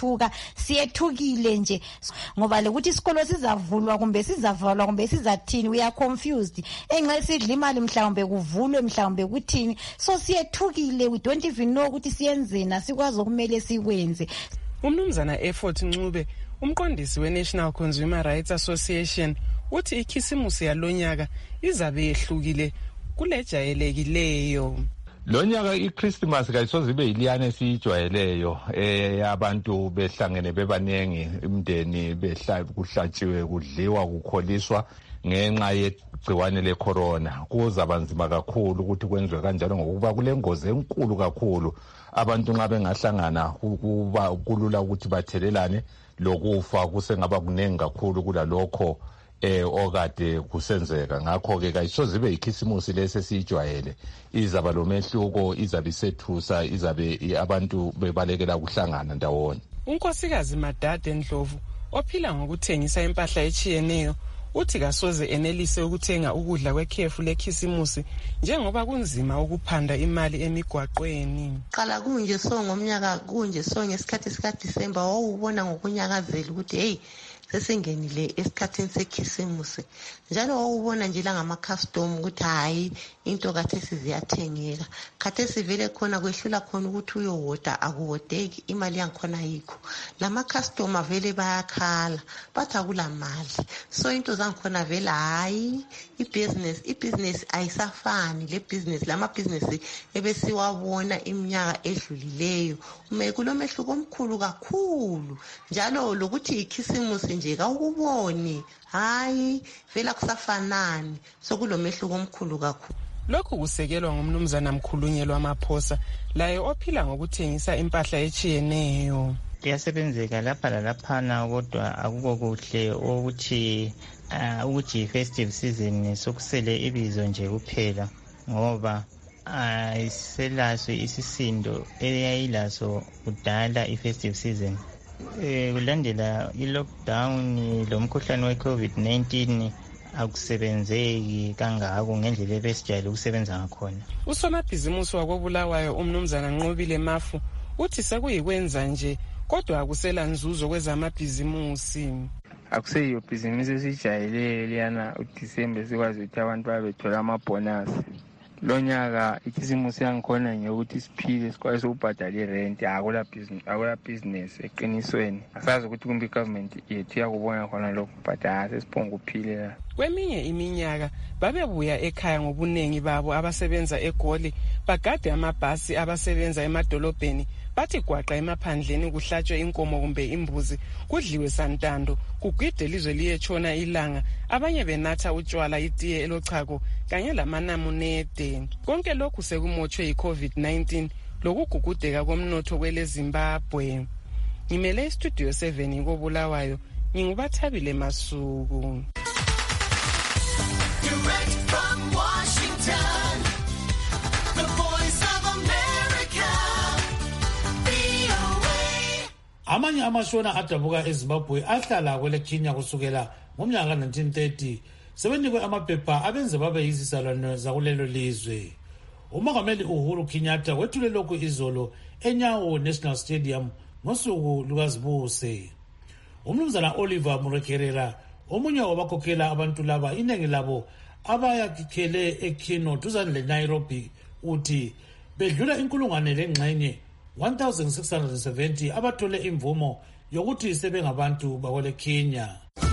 U: siyethukile nje ngoba lokuthi isikolo sizavulwa kumbe sizavalwa kumbe sizathini, we are confused. Enxa sidla imali mhlawumbe kuvulwe mhlawumbe kuthini, so siyethukile, we don't even know ukuthi siyenzeni, asikwazi okumele sikwenze.
A: Umnumzana Effort Ncube, umqondisi we-National Consumer Rights Association, uthi ikhisimusi yalonyaka izabe yehlukile kulejayelekileyo.
E: Lonyaka iChristmas kayisoze ibe yiliyana esiyijwayeleyo abantu behlangene bebanengi, imndeni kuhlatshiwe, kudliwa, kukholiswa ngenxa yegciwane lecorona. Kuzaba nzima kakhulu ukuthi kwenziwe kanjalo ngokuba kulengozi enkulu kakhulu. Abantu nxa bengahlangana kuba kulula ukuthi bathelelane, lokufa kusengaba kunengi kakhulu kulalokho okade kusenzeka. Ngakho-ke kayisoze ibe yikhisimusi lesesiyijwayele, izaba lomehluko, izabe isethusa, izabe abantu bebalekela ukuhlangana ndawonye.
A: Unkosikazi Madade Ndlovu ophila ngokuthengisa impahla echiyeneyo uthi kasoze enelise ukuthenga ukudla kwekhefu lekhisimusi njengoba kunzima ukuphanda imali emigwaqweni.
F: Qala kunje ngomnyaka kunje ngesikhathi sikaDisemba wawubona ngokunyakazela ukuthi hey sesingenile esikhathini sekhisimusi, njalo wawubona nje la ngama-custom ukuthi hayi into kathesi ziyathengeka. Khathesi vele khona kwehlula khona ukuthi uyowoda akuwodeki, imali yangikhona yikho. Lama-custom vele bayakhala bathi akula mali, so into zangikhona vele hayi ibhizinesi ayisafani le bhizinesi, lamabhizinesi ebesiwabona iminyaka edlulileyo. Kulo mehluko omkhulu kakhulu, njalo lokuthi ikhisimusi nje kawukuboni, hayi vela kusafanani, sokulo mehluko omkhulu kakhulu.
A: Lokhu kusekelwa ngumnumzana Mkhulunyelwa Amaphosa, laye ophila ngokuthengisa impahla echiyeneyo.
H: Kuyasebenzeka lapha lalaphana, kodwa akukho kuhle ukuthi festive season sokusele ibizo nje kuphela, ngoba selaso isisindo eyayilaso kudala i-festive season. Kulandela i-lockdown lomkhuhlane we-COVID-19 akusebenzeki kangako ngendlela ebesijayele ukusebenza ngakhona.
A: Usomabhizimusi wakobulawayo umnumzana Nqobile Mafu uthi sekuyikwenza nje kodwa akusela nzuzo kwezamabhizimusi.
I: Akuseyiyo bhizimusi esijayele liyana uDisemba sikwazi ukuthi abantu babethola amabonus.
G: lo nyaka ikhisimusi yangikhona ngeyokuthi siphile sikwazi ukubhadala irent, akula business eqinisweni. Asazi ukuthi kumbe igovernment yethu iyakubona khona lokhu, but sesiphonga ukuphilela.
A: Kweminye iminyaka babebuya ekhaya ngobuningi babo abasebenza eGoli, bagade amabhasi abasebenza emadolobheni, bathi gwaqa emaphandleni kuhlatshwe inkomo kumbe imbuzi, kudliwe santando, kugide ilizwe liyetshona ilanga, abanye benatha utshwala, itiye elochago kanye lamanamunede. Konke lokhu sekumotshwe yi-COVID-19 lokugugudeka komnotho kwele Zimbabwe. Ngimele istudio 7 koBulawayo, ngingubathabile Masuku.
I: Direct from Washington, the voice of America, VOA.
C: Amanye amashona adabuka eZimbabwe ahlala kwele Kenya kusukela ngomnyaka ka-1930 sebenikwe amaphepha abenze babe yizizalwane zakulelo lizwe. Umongameli Uhuru Kenyatta wethule lokhu izolo eNyawo National Stadium ngosuku lukazibuse. Umnumzana Oliver Murekerera, omunye wabakhokhela abantu laba, inengi labo abayakhele eKino duzane leNairobi, uthi bedlula inkulungwane lengxenye 1670 abathole imvumo yokuthi sebengabantu bakwele Kenya.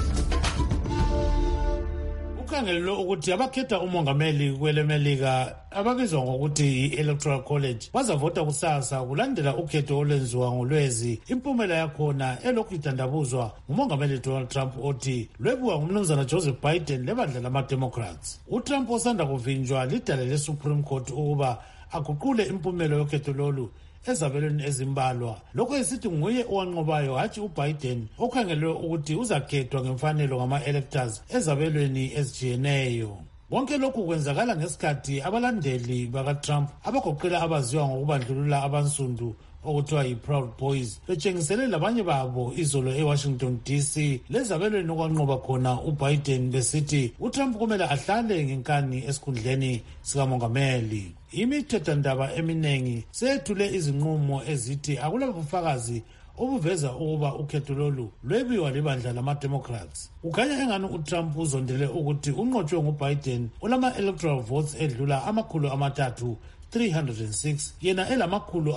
C: Ukhangelelo ukuthi abakhetha umongameli kwele Melika ababizwa ngokuthi i-Electoral College bazavota kusasa kulandela ukhetho olwenziwa ngoLwezi. Impumela yakhona elokhu ithandabuzwa ngumongameli Donald Trump othi lwebuka ngumnumzana Joseph Biden lebandla lama-Democrats. uTrump osanda kuvinjwa lidale le-Supreme Court ukuba aguqule impumelo yokhetho lolu ezabelweni ezimbalwa. Lokho esithi nguye owanqobayo, hatshi uBiden okhangelwe ukuthi uzakhethwa ngemfanelo ngama-electors ezabelweni ezijiyeneyo. Konke lokhu kwenzakala ngesikhathi abalandeli bakaTrump abagoqela abaziwa ngokubandlulula abansundu okuthiwa yi-Proud Boys betshengisele labanye babo izolo eWashington DC lezabelweni okwanqoba khona uBiden besithi uTrump kumele ahlale ngenkani esikhundleni sikamongameli. Imithethwandaba eminengi seyethule izinqumo ezithi akulabufakazi obuveza ukuba ukhetho lolu lwebiwa libandla lama-Democrats. Kukhanya engani uTrump uzondele ukuthi unqotshwe nguBiden olama-electoral votes edlula 306, yena elamakhulu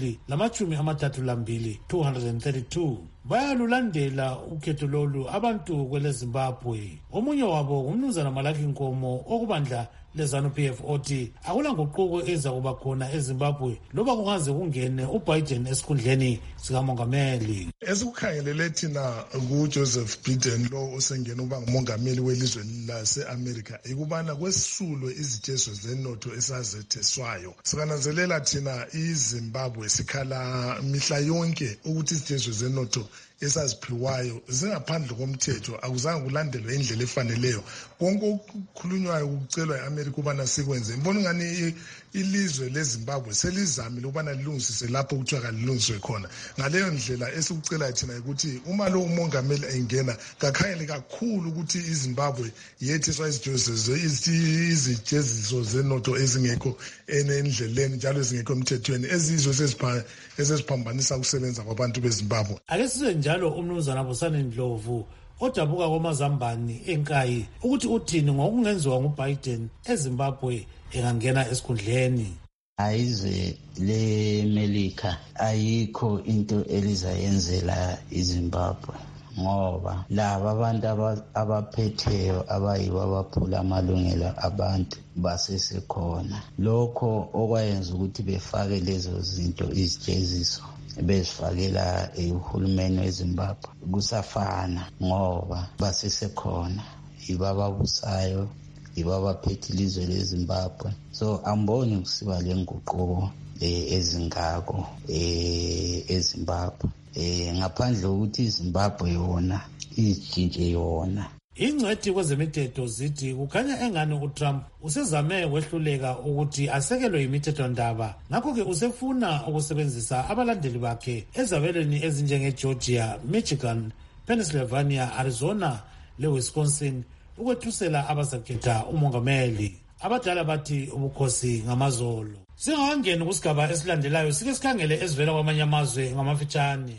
C: 232, 232. Bayalulandela ukhetho lolu abantu kwele Zimbabwe. Omunye wabo ngumnumzana Malaki Nkomo okubandla leZANU-PF othi akulanguquko eza kuba khona eZimbabwe loba kungaze kungene uBiden esikhundleni sikamongameli.
J: Esikukhangelele thina kuJoseph Biden lo osengena uba ngumongameli welizwe lase-America ikubana kwesulwe izitezo zenotho esazetheswayo. Sikananzelela thina iZimbabwe sikhala mihla yonke ukuthi izitezo zenotho esaziphiwayo zingaphandle komthetho, akuzange kulandelwe indlela efaneleyo. Konke okukhulunywayo kucelwa eAmerica ubana sikwenze. Ngibona ngani ilizwe leZimbabwe selizamile ubana lilungisise lapho kuthiwa kalilungiswe khona. Ngaleyo ndlela esikucela thina ukuthi uma lo umongameli engena kakhangele kakhulu ukuthi iZimbabwe yethiswa izijeziso zenotho ezingekho endleleni njalo ezingekho emthethweni ezizwe eseziphambanisa ukusebenza kwabantu beZimbabwe.
C: Akesizwe njalo umnumzana Busani Ndlovu odabuka kwamazambani enkayi ukuthi uthini ngokungenziwa nguBiden eZimbabwe engangena esikhundleni.
K: Izwe leMelika ayikho into elizayenzela iZimbabwe ngoba laba abantu abaphetheyo abayibo abaphula amalungelo abantu basesekhona. Lokho okwayenza ukuthi befake lezo zinto izijeziso bezifakela uhulumeni weZimbabwe kusafana ngoba basesekhona ibababusayo ibabaphethe ilizwe leZimbabwe. So amboni kusiba lenguquko ezingako eZimbabwe ngaphandle ukuthi iZimbabwe yona izitshintshe yona.
C: Ingcwethi kwezemithetho zithi kukhanya engani uTrump usezame kwehluleka ukuthi asekelwe imithethwandaba, ngakho-ke usefuna ukusebenzisa abalandeli bakhe ezabelweni ezinjengeGeorgia, Michigan, Pennsylvania, Arizona leWisconsin ukwethusela abazakhetha umongameli. Abadala bathi ubukhosi ngamazolo. Singakangeni kusigaba esilandelayo sike sikhangele ezivela kwamanye amazwe ngamafitshane.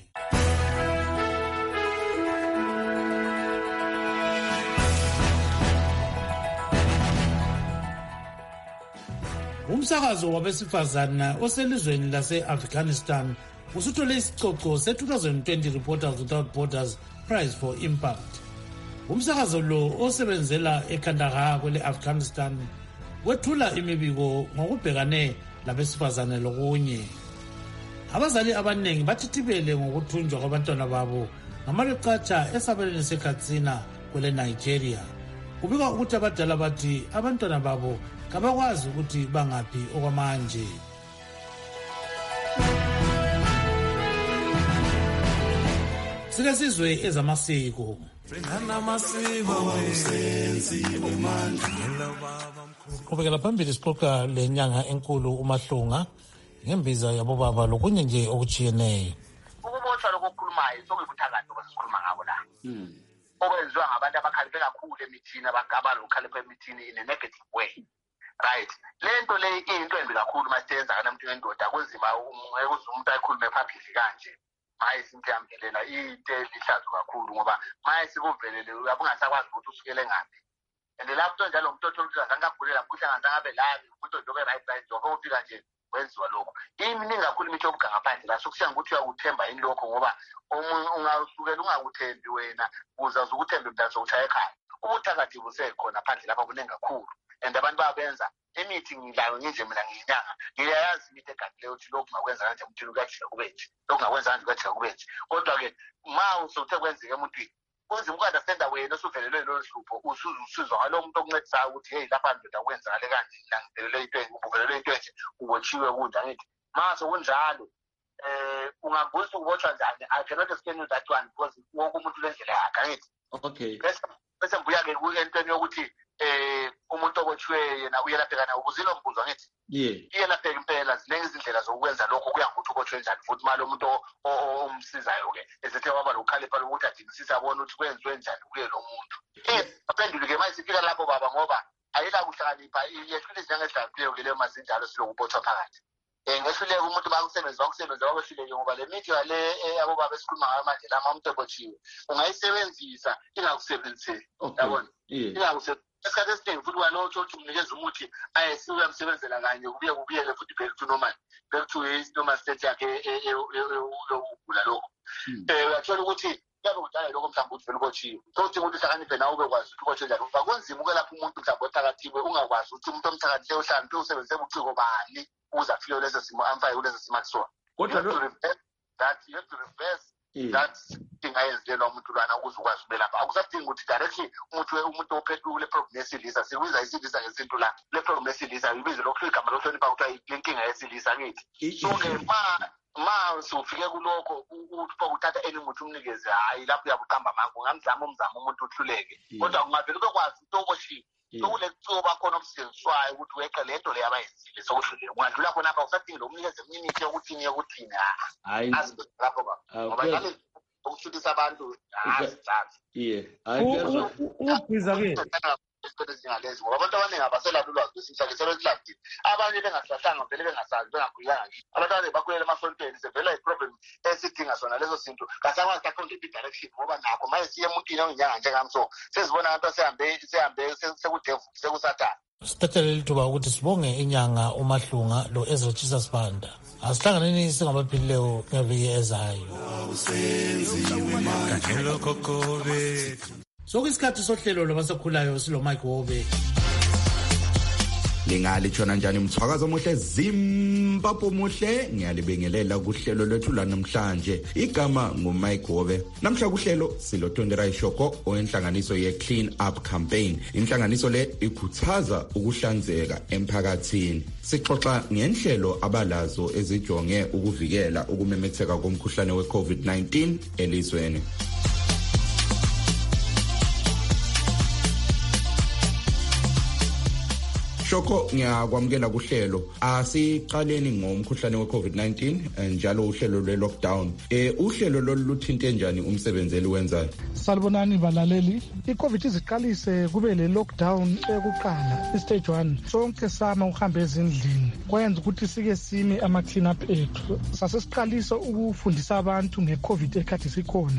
C: Umsakazo wabesifazana oselizweni lase-Afghanistan usuthole isicoco se-2020 Reporters Without Borders Prize for Impact. Umsakazo lo osebenzela eKandahar kwele-Afghanistan wethula imibiko ngokubhekane labesifazane lokunye. Abazali abaningi bathithibele ngokuthunjwa kwabantwana babo ngamarecatsha esabelweni seKatsina kwele Nigeria. Kubikwa ukuthi abadala bathi abantwana babo kabakwazi ukuthi bangaphi okwamanje. Sike sizwe ezamasiko. Qhubekela phambili sixoxa lenyanga enkulu uMahlunga ngembiza yabobaba lokunye nje okuchiyeneyo.
L: Ukubotshwa lokukhulumayo sokubuthakathi obasikhuluma ngabo la. Okwenziwa ngabantu abakhaliphe kakhulu emithini abagaba lokukhalipha emithini in a negative way. Right. Lento le into embi kakhulu masenza kana umuntu wendoda kunzima ungeke umuntu ayikhulume public kanje. Maye simthambelela into lihlazo kakhulu ngoba maye sikuvelele uyabungasakwazi ukuthi usukele ngaphi. And lapho njalo umuntu othola ngangabhulela mkhuhlanga ngangabe la umuntu odobe right lokho ufika nje wenziwa lokho. Iminingi kakhulu imithi yobuganga phandle la sokusiya ukuthi uyakuthemba yini lokho ngoba ungasukela ungakuthembi wena uzaza ukuthembe mntazo uthaya ekhaya. Ubuthakathi busekhona phandle lapha kuningi kakhulu. And abantu babenza imithi ngilayo nje mina ngiyinyanga ngiyayazi imithi egangileyo ukuthi lokhu ngakwenza kanje umthini ukajika kubethi lokhu ngakwenza kanje ukajika kubethi kodwa ke ma usuthe kwenzeke emuntwini kunzima uku-understanda wena osuvelelwe lolu hlupho usuzwa ngalo muntu okuncedisayo ukuthi hey lapha ndoda kwenzakale kanje ngivelelwe into uvelelwe into enje ubotshiwe kunje angithi ma sokunjalo ungambuza ukubotshwa njani I cannot explain you that one because wonke umuntu lendlela yakhe angithi okay bese mbuya-ke entweni yokuthi umuntu obotshiwe yena uyelaphekana ubuzile umbuzo ngithi iyelapheka impela ziningi izindlela zokwenza lokho kuya ngokuthi ubotshwe njani futhi mali umuntu omsizayo-ke esethe waba lokukhalipha lokuthi adingisise abone ukuthi kwenziwe njani kuye lo muntu aphendule-ke ma isifika lapho baba ngoba ayila kuhlakanipha yehlule izinyangehlakileyo-ke leyo mazinjalo silokubotshwa phakathi ngehluleka umuntu bakusebenza wabehluleke ngoba le mithi yale abobaba esikhuluma ngayo manje lama umuntu ebotshiwe ungayisebenzisa ingakusebenziseli yabona ingakusebenzisa esikhathi esiningi futhi walotsho ukuthi umnikeza umuthi uyamsebenzela kanye kubuyele futhi back to normal back to his normal state yakhe yokugula lokho uyathola ukuthi kuyabe kudala lokho mhlawumbe ukuthi vele ubotshiwe sodinga ukuthi uhlakaniphe nawe ubekwazi ukuthi ubotshwe njani ngoba kunzima ukwelapha umuntu mhlawumbe othakathiwe ungakwazi ukuthi umuntu omthakathileyo uhlampe usebenzise ubuciko bani ukuze afike kuleso simo amfake kuleso simo akusona kodwa you have to reverse that thing ayenzelwa umuntu lwana ukuze ukwazi ubelapha akusadingi ukuthi directly umuntu ophethe kule program yesilisa sikubiza isilisa ngesintu la le program yesilisa ibizo lokho igama lohlonipha kuthiwa inkinga yesilisa ngithi so-ke ma sufike kulokho uthatha enye umuthi umnikeze hayi lapho uyabuqamba mako ungamzama umuntu uhluleke kodwa kungavele ubekwazi into oboshiwe sokule kucuba khona obusetshenziswayo ukuthi weqe le nto le abayenzile sokuhluleka ungadlula khona apha usadingi lo umnikeze imithi yokuthini hayi lapho ngoba ngale ukuhlulisa abantu
C: ukubhiza-ke
L: isikole ezingalezi ngoba abantu abaningi abaselalo ulwazi lwesinhlalo sebesilabdile abanye bengasahlanga vele bengasazi bengakhululanga abantu abaningi bakhulele emasontweni sevela iproblem esidinga sona leso sintu kasakwazi kakhonke i-direction ngoba nakho maye siye emuntwini onginyanga njengami so sezibona abantu sehambe sekudevu sekusathana
C: sithathelele ithuba ukuthi sibonge inyanga uMahlunga lo Ezra Jesus Banda asihlanganeni singabaphilileyo ngeviki ezayo sokuyisikhathi sohlelo lwabasakhulayo silo Mike Wobe
M: lingalithona njani mthwakazo omuhle Zimbabwe muhle ngiyalibingelela kuhlelo lwethu lanamhlanje igama nguMike Wobe namhla kuhlelo silotondera ishoko oyenhlanganiso ye-Clean Up Campaign inhlanganiso le ikhuthaza ukuhlanzeka emphakathini sixoxa ngenhlelo abalazo ezijonge ukuvikela ukumemetheka komkhuhlane we-COVID-19 elizweni Shoko ngiyakwamukela kuhlelo asiqaleni ngomkhuhlane we-COVID-19 njalo uhlelo lwe-lockdown uhlelo loluthinte njani umsebenzeli wenzayo
N: Salibonani balaleli i-COVID iziqalise kube le-lockdown ekuqala i-stage 1 sonke sama uhambe ezindlini kwenza ukuthi sike sime ama-clean up ethu sasesiqalisa ukufundisa abantu nge-COVID ekhathi sikhona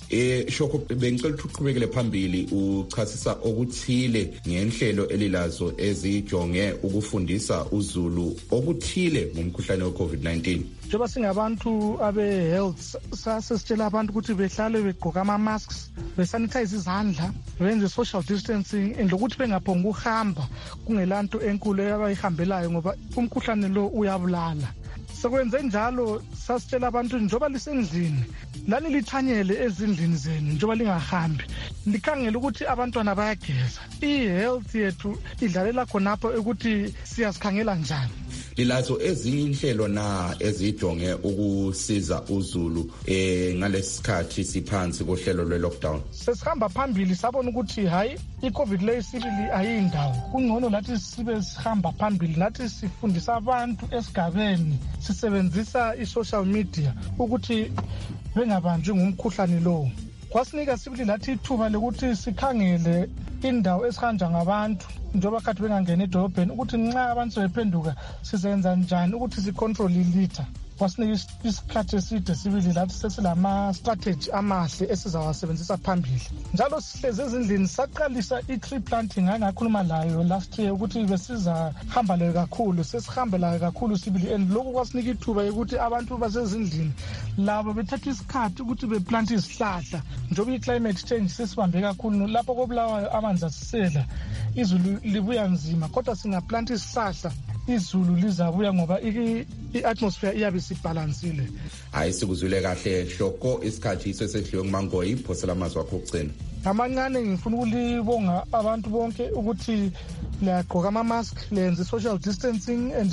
M: Shoko bengicela ukuthi uqhubekele phambili uchasisa okuthile ngenhlelo elilazo ezijonge ukufundisa uZulu okuthile ngomkhuhlane we-COVID-19.
N: Njengoba singabantu abe-health sasesitshela abantu ukuthi behlale begqoka ama-masks, besanitize izandla, benze social distancing and lokuthi bengaphongi ukuhamba kungelanto enkulu abayihambelayo ngoba umkhuhlane lo uyabulala. Sekwenze njalo sasitshela abantu njengoba lisendlini lani lithanyele ezindlini zenu njengoba lingahambi likhangela ukuthi abantwana bayageza. I-health yethu idlalela khonapho ukuthi siyasikhangela njani.
M: Lilazo ezinye inhlelo na ezijonge ukusiza uZulu ngalesikhathi siphansi kohlelo lwe-lockdown.
N: Sesihamba phambili sabona ukuthi hayi i-COVID le sibili ayindawo. Kungcono lathi sibe sihamba phambili nathi sifundisa abantu esigabeni sisebenzisa i-social media ukuthi bengabanjwi ngumkhuhlane lo. Kwasinika sibili lathi ithuba lokuthi sikhangele indawo esihanja ngabantu njengoba khathi bengangena edolobheni ukuthi nxa abantu sebephenduka sizenza njani ukuthi sicontrol ilitha. Kwasinika isikhathi eside sibili lathi sesilama-strategy amahle esizawasebenzisa phambili. Njalo sihlezi ezindlini saqalisa i-tree planting ngakhuluma layo last year ukuthi besizahamba layo kakhulu, sesihamba layo kakhulu sibili, and lokhu kwasinika ithuba ukuthi abantu basezindlini labo bethatha isikhathi ukuthi beplante izihlahla njengoba i-climate change sesibambe kakhulu lapho kobulawayo amanzi asisela, izulu libuya nzima, kodwa singaplanta izihlahla izulu lizabuya ngoba i-atmosphere iyabe sibalansile.
M: Hayi sikuzwile kahle Shoko, isikhathi sesedliwe nguMangoyi, phosela amazwi akho okugcina.
N: Amancane ngifuna ukulibonga abantu bonke ukuthi liyagqoka ama-mask, liyenza i-social distancing and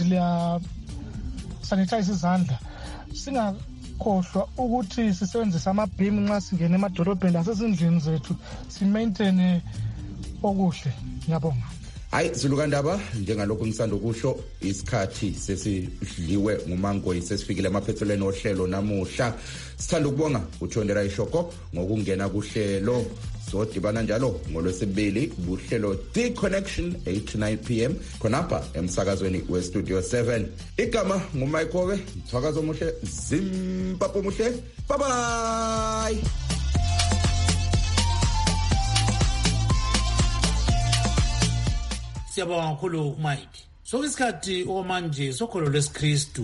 N: liya-sanitize izandla. Singakhohlwa ukuthi sisebenzise amabhimu nxa singena emadolobheni lasezindlini zethu, si-maintaine okuhle. Ngiyabonga.
M: Hayi Zulukandaba, njengalokho ngisanda ukusho isikhathi sesidliwe nguMangoyi, sesifikile emaphethelweni ohlelo namuhla. Sithanda ukubonga uThondera Ishoko ngokungena kuhlelo. Sodibana njalo ngolwesibili kuhlelo D-Connection 8-9 PM khonapha emsakazweni we-Studio 7. Igama nguMaikobe, mthwakazo omuhle, Zimbabwe omuhle. Bye bye.
C: Siyabonga kakhulu Mike. Sokusikhathi okwamanje sokholo lwesikristu.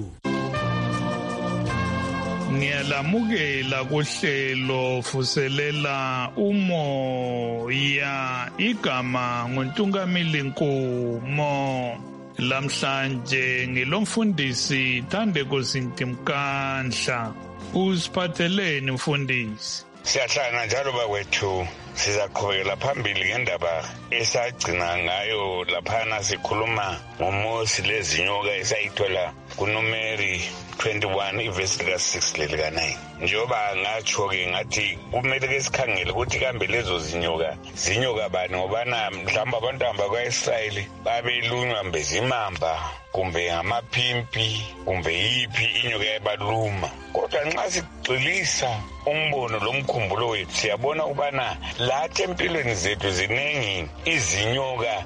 D: Ngiyalamukela kuhlelo fuselela umoya, igama nguNtungamili Nkomo. Lamhlanje ngilomfundisi Thandeko Sintimkanhla. Usiphatheleni mfundisi?
O: Siyahlangana njalo bakwethu, sizaqhubekela phambili ngendaba esagcina ngayo laphana sikhuluma ngomusi lezinyoka esayithola kuNumeri 21 ivesi lika-6 lelika-9. Njengoba ngatsho-ke ngathi kumele ke sikhangele ukuthi kambe lezo zinyoka bani, ngobana mhlawumbe abantwana bakwa-Israyeli babelunywa mbezimamba kumbe ngamaphimpi kumbe yiphi inyoka ebaluma. Kodwa nxa sigxilisa umbono lomkhumbulo wethu siyabona ukubana lathi empilweni zethu zinengi izinyoka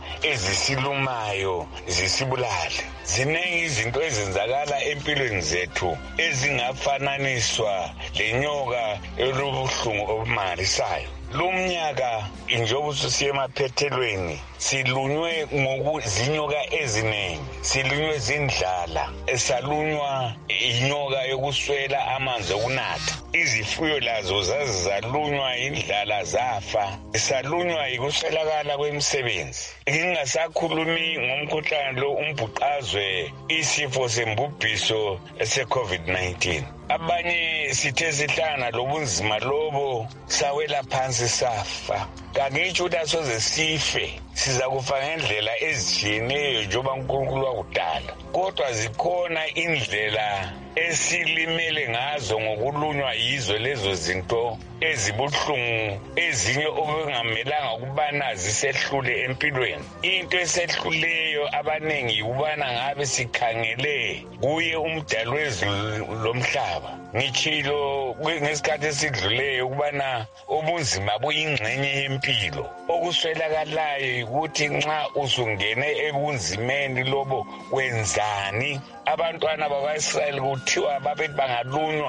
O: ezisilumayo zisibulale. Zinengi izinto ezenzakala empilweni zethu ezingafananiswa lenyoka elobuhlungu obumangalisayo. Lumnyaka injoba ususiye emaphethelweni silunywe ngokuzinyoka eziningi, silunywe zindlala, esalunywa inyoka yokuswela amanzi okunatha. Izifuyo lazo zazizalunywa indlala zafa, salunywa yikuswelakala kwemisebenzi. Ngingasakhulumi ngomkhuhlane lo umbhuqazwe, isifo sembubhiso ese-COVID-19. Abanye sithe sihlangana lobunzima lobo sawela phansi safa. Kangitsho ukuthi asoze sife, siza kufa ngendlela ezitshiyeneyo njengoba uNkulunkulu wakudala. Kodwa zikhona indlela esilimele ngazo ngokulunywa yizo lezo zinto ezibuhlungu, ezinye okungamelanga ukubana zisehlule empilweni. Into esehluleyo abanengi ukubana ngabe sikhangele kuye umdali wezulu lomhlaba. Ngitshilo ngesikhathi esidluleyo ukubana ubunzima buyingxenye yempilo. Okuswelakalayo ukuthi nxa usungene ebunzimeni lobo wenzani. Abantwana bakwa-Israyeli kuthiwa babethi bangalunywa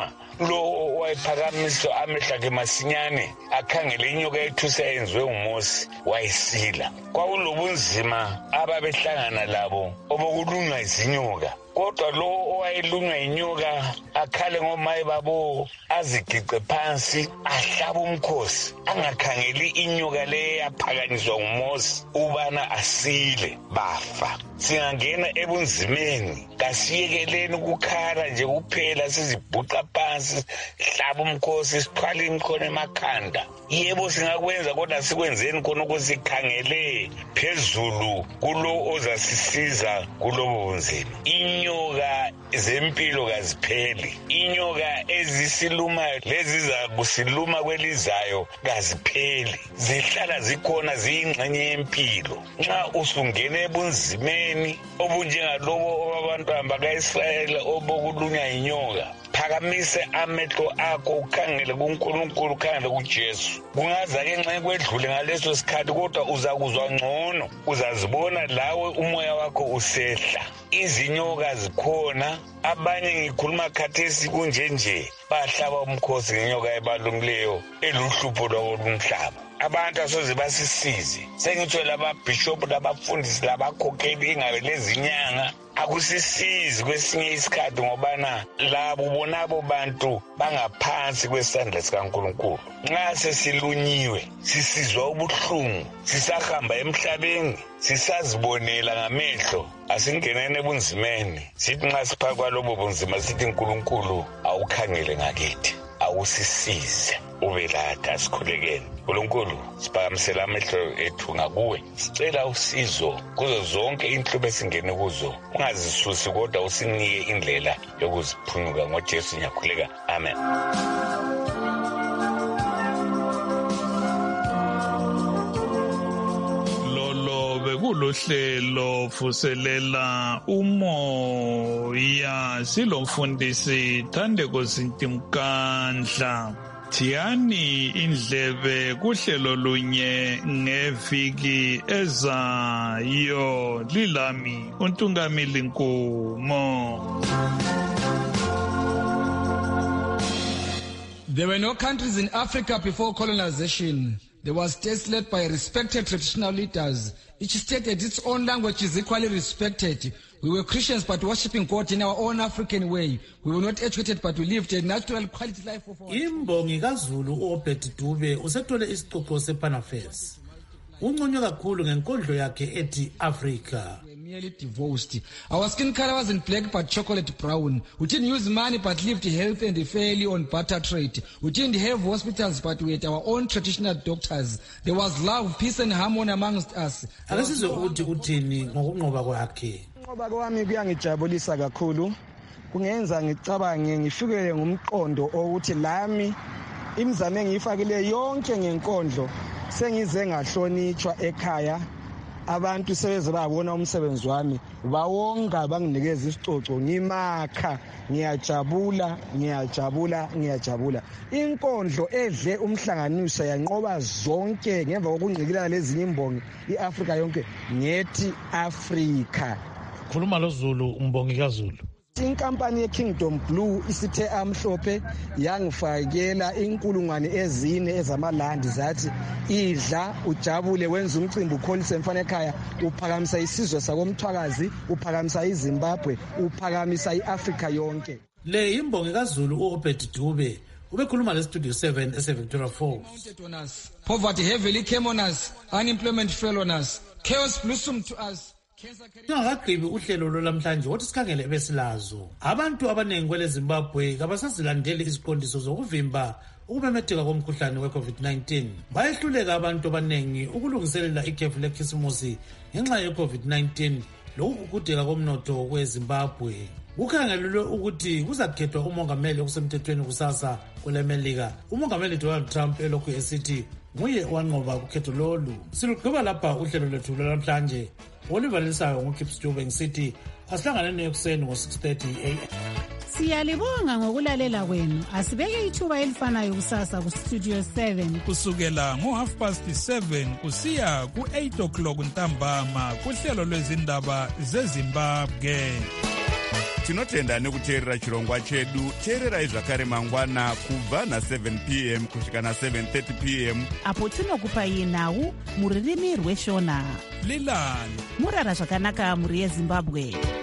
O: lo wayephakamisa amehlo akhe masinyane akhangele inyoka yethusa eyenziwe nguMosi wayisila. Kwakulobunzima ababehlangana labo obokulunywa izinyoka. Kodwa lo owayelunywa inyoka akhale ngomaye babo azigice phansi ahlaba umkhosi angakhangeli inyoka le yaphakanyiswa nguMosi ubana asile bafa. Singangena ebunzimeni kasiyekeleni ukukhala nje kuphela sizibhuqa phansi hlaba umkhosi sithwala imikhono emakhanda. Yebo singakwenza kodwa sikwenzeni khona ukusikhangele phezulu kulo ozasisiza kulobo bunzima. Inyoka zempilo kazipheli. Inyoka ezisilumayo leziza kusiluma kwelizayo kazipheli. Zihlala zikhona ziyingxenye yempilo. Nxa usungene ebunzimeni obunjengalobo abantwana bakaIsrayeli obokulunywa inyoka, phakamisa amehlo akho ukhangele kuNkulunkulu, ukhangele kuJesu. Kungazake nxa kwedlule ngaleso sikhathi kodwa uzakuzwa ngcono, uzazibona lawe umoya wakho usehla. Izinyoka zikhona, abanye ngikhuluma khathesi kunjenje bahlaba umkhosi ngenyoka ebalumileyo eluhlupho lomhlaba. Abantu asoze basisize. Sengitsho laba bishop labafundisi labakhokheli ingabe lezinyanga akusisizi kwesinye isikhathi ngobana labo bonabo bantu bangaphansi kwesandla sikaNkulunkulu. Nxa sesilunyiwe sisizwa ubuhlungu, sisahamba emhlabeni, sisazibonela ngamehlo, asingenene ebunzimeni. Sithi nxa siphakwa lobo bunzima sithi uNkulunkulu awukhangele ngakithi, awusisize ube lathi asikhulekeni. Nkulunkulu siphakamisela amehlo ethu ngakuwe, sicela usizo kuzo zonke inhlobo esingene kuzo, ungazisusi kodwa usinike indlela yokuziphunyuka. ngoJesu ngiyakhuleka, amen.
D: Bekulohlelo vuselela umoya silomfundisi Thandeko Zintimkandla. Thiyani indlebe kuhlelo lunye ngeviki ezayo. Lilami uNtungamili Nkomo.
P: There were no countries in Africa before colonization. There was states led by respected traditional leaders. Each state had its own language is equally respected. We were Christians but worshipping God in our own African way. We were not educated but we lived a natural quality life of our
C: Imbongi kaZulu uObed Dube usethole isicoco sePanafest. Unconywa kakhulu ngenkondlo yakhe ethi Africa.
P: Nearly divorced. Our skin color wasn't black but chocolate brown. We didn't use money but lived healthy and fairly on barter trade. We didn't have hospitals but we had our own traditional doctors. There was love, peace and harmony amongst us.
C: Akasizwe ukuthi uthini ngokunqoba kwakhe.
Q: Ngoba kwami kuyangijabulisa kakhulu. Kungenza ngicabange ngifikele ngumqondo ukuthi lami imizamo engiyifakile yonke ngenkondlo sengize ngahlonitshwa ekhaya. Abantu sebeze babona umsebenzi wami bawonga banginikeza isicoco ngimakha ngiyajabula. Inkondlo edle umhlanganiso yanqoba zonke ngemva kokungcikilana lezinye imbongi iAfrika yonke ngethi Africa.
C: Khuluma lo Zulu umbongi kaZulu.
Q: Inkampani yeKingdom Blue isithe amhlophe yangifakela inkulungwane ezine ezamalandi zathi idla ujabule wenza umcimbi ukholise mfana ekhaya uphakamisa isizwe sakomthwakazi uphakamisa iZimbabwe uphakamisa iAfrika yonke.
C: Le imbongi kaZulu uObed Dube ubekhuluma leStudio 7 eseVictoria Falls.
P: Poverty heavily came on us, unemployment fell on us, chaos blossomed to us.
C: Singakagqibi uhlelo lolwamhlanje wothi sikhangele ebesilazo. Abantu abanengi kweleZimbabwe kabasazilandeli iziqondiso zokuvimba ukumemetheka komkhuhlane weCovid-19. Bayehluleka abantu abanengi ukulungiselela ikhefu lekhisimusi ngenxa yeCovid-19 lokugugudeka komnotho kweZimbabwe. Kukhangelelwe ukuthi kuzakhethwa umongameli okusemthethweni kusasa kweleMelika. Umongameli Donald Trump elokhu esithi nguye owanqoba kukhetho lolu. Silugqiba lapha uhlelo lwethu lwanamhlanje. Olivalisayo ngoKips Jobe ngisithi asihlangane ekuseni ngo6:30 AM.
R: Siyalibonga ngokulalela kwenu. Asibeke ithuba elifanayo kusasa kuStudio 7
S: kusukela ngo7:30 kusiya ku8 o'clock ntambama kuhlelo lwezindaba zeZimbabwe.
T: tinotenda nekuteerera chirongwa chedu. teererai zvakare mangwana kubva na7 p.m. kusvika na7:30 p.m.
B: apo tinokupai nhau muririmi rweshona.
S: lilani
B: murara zvakanaka muri yezimbabwe.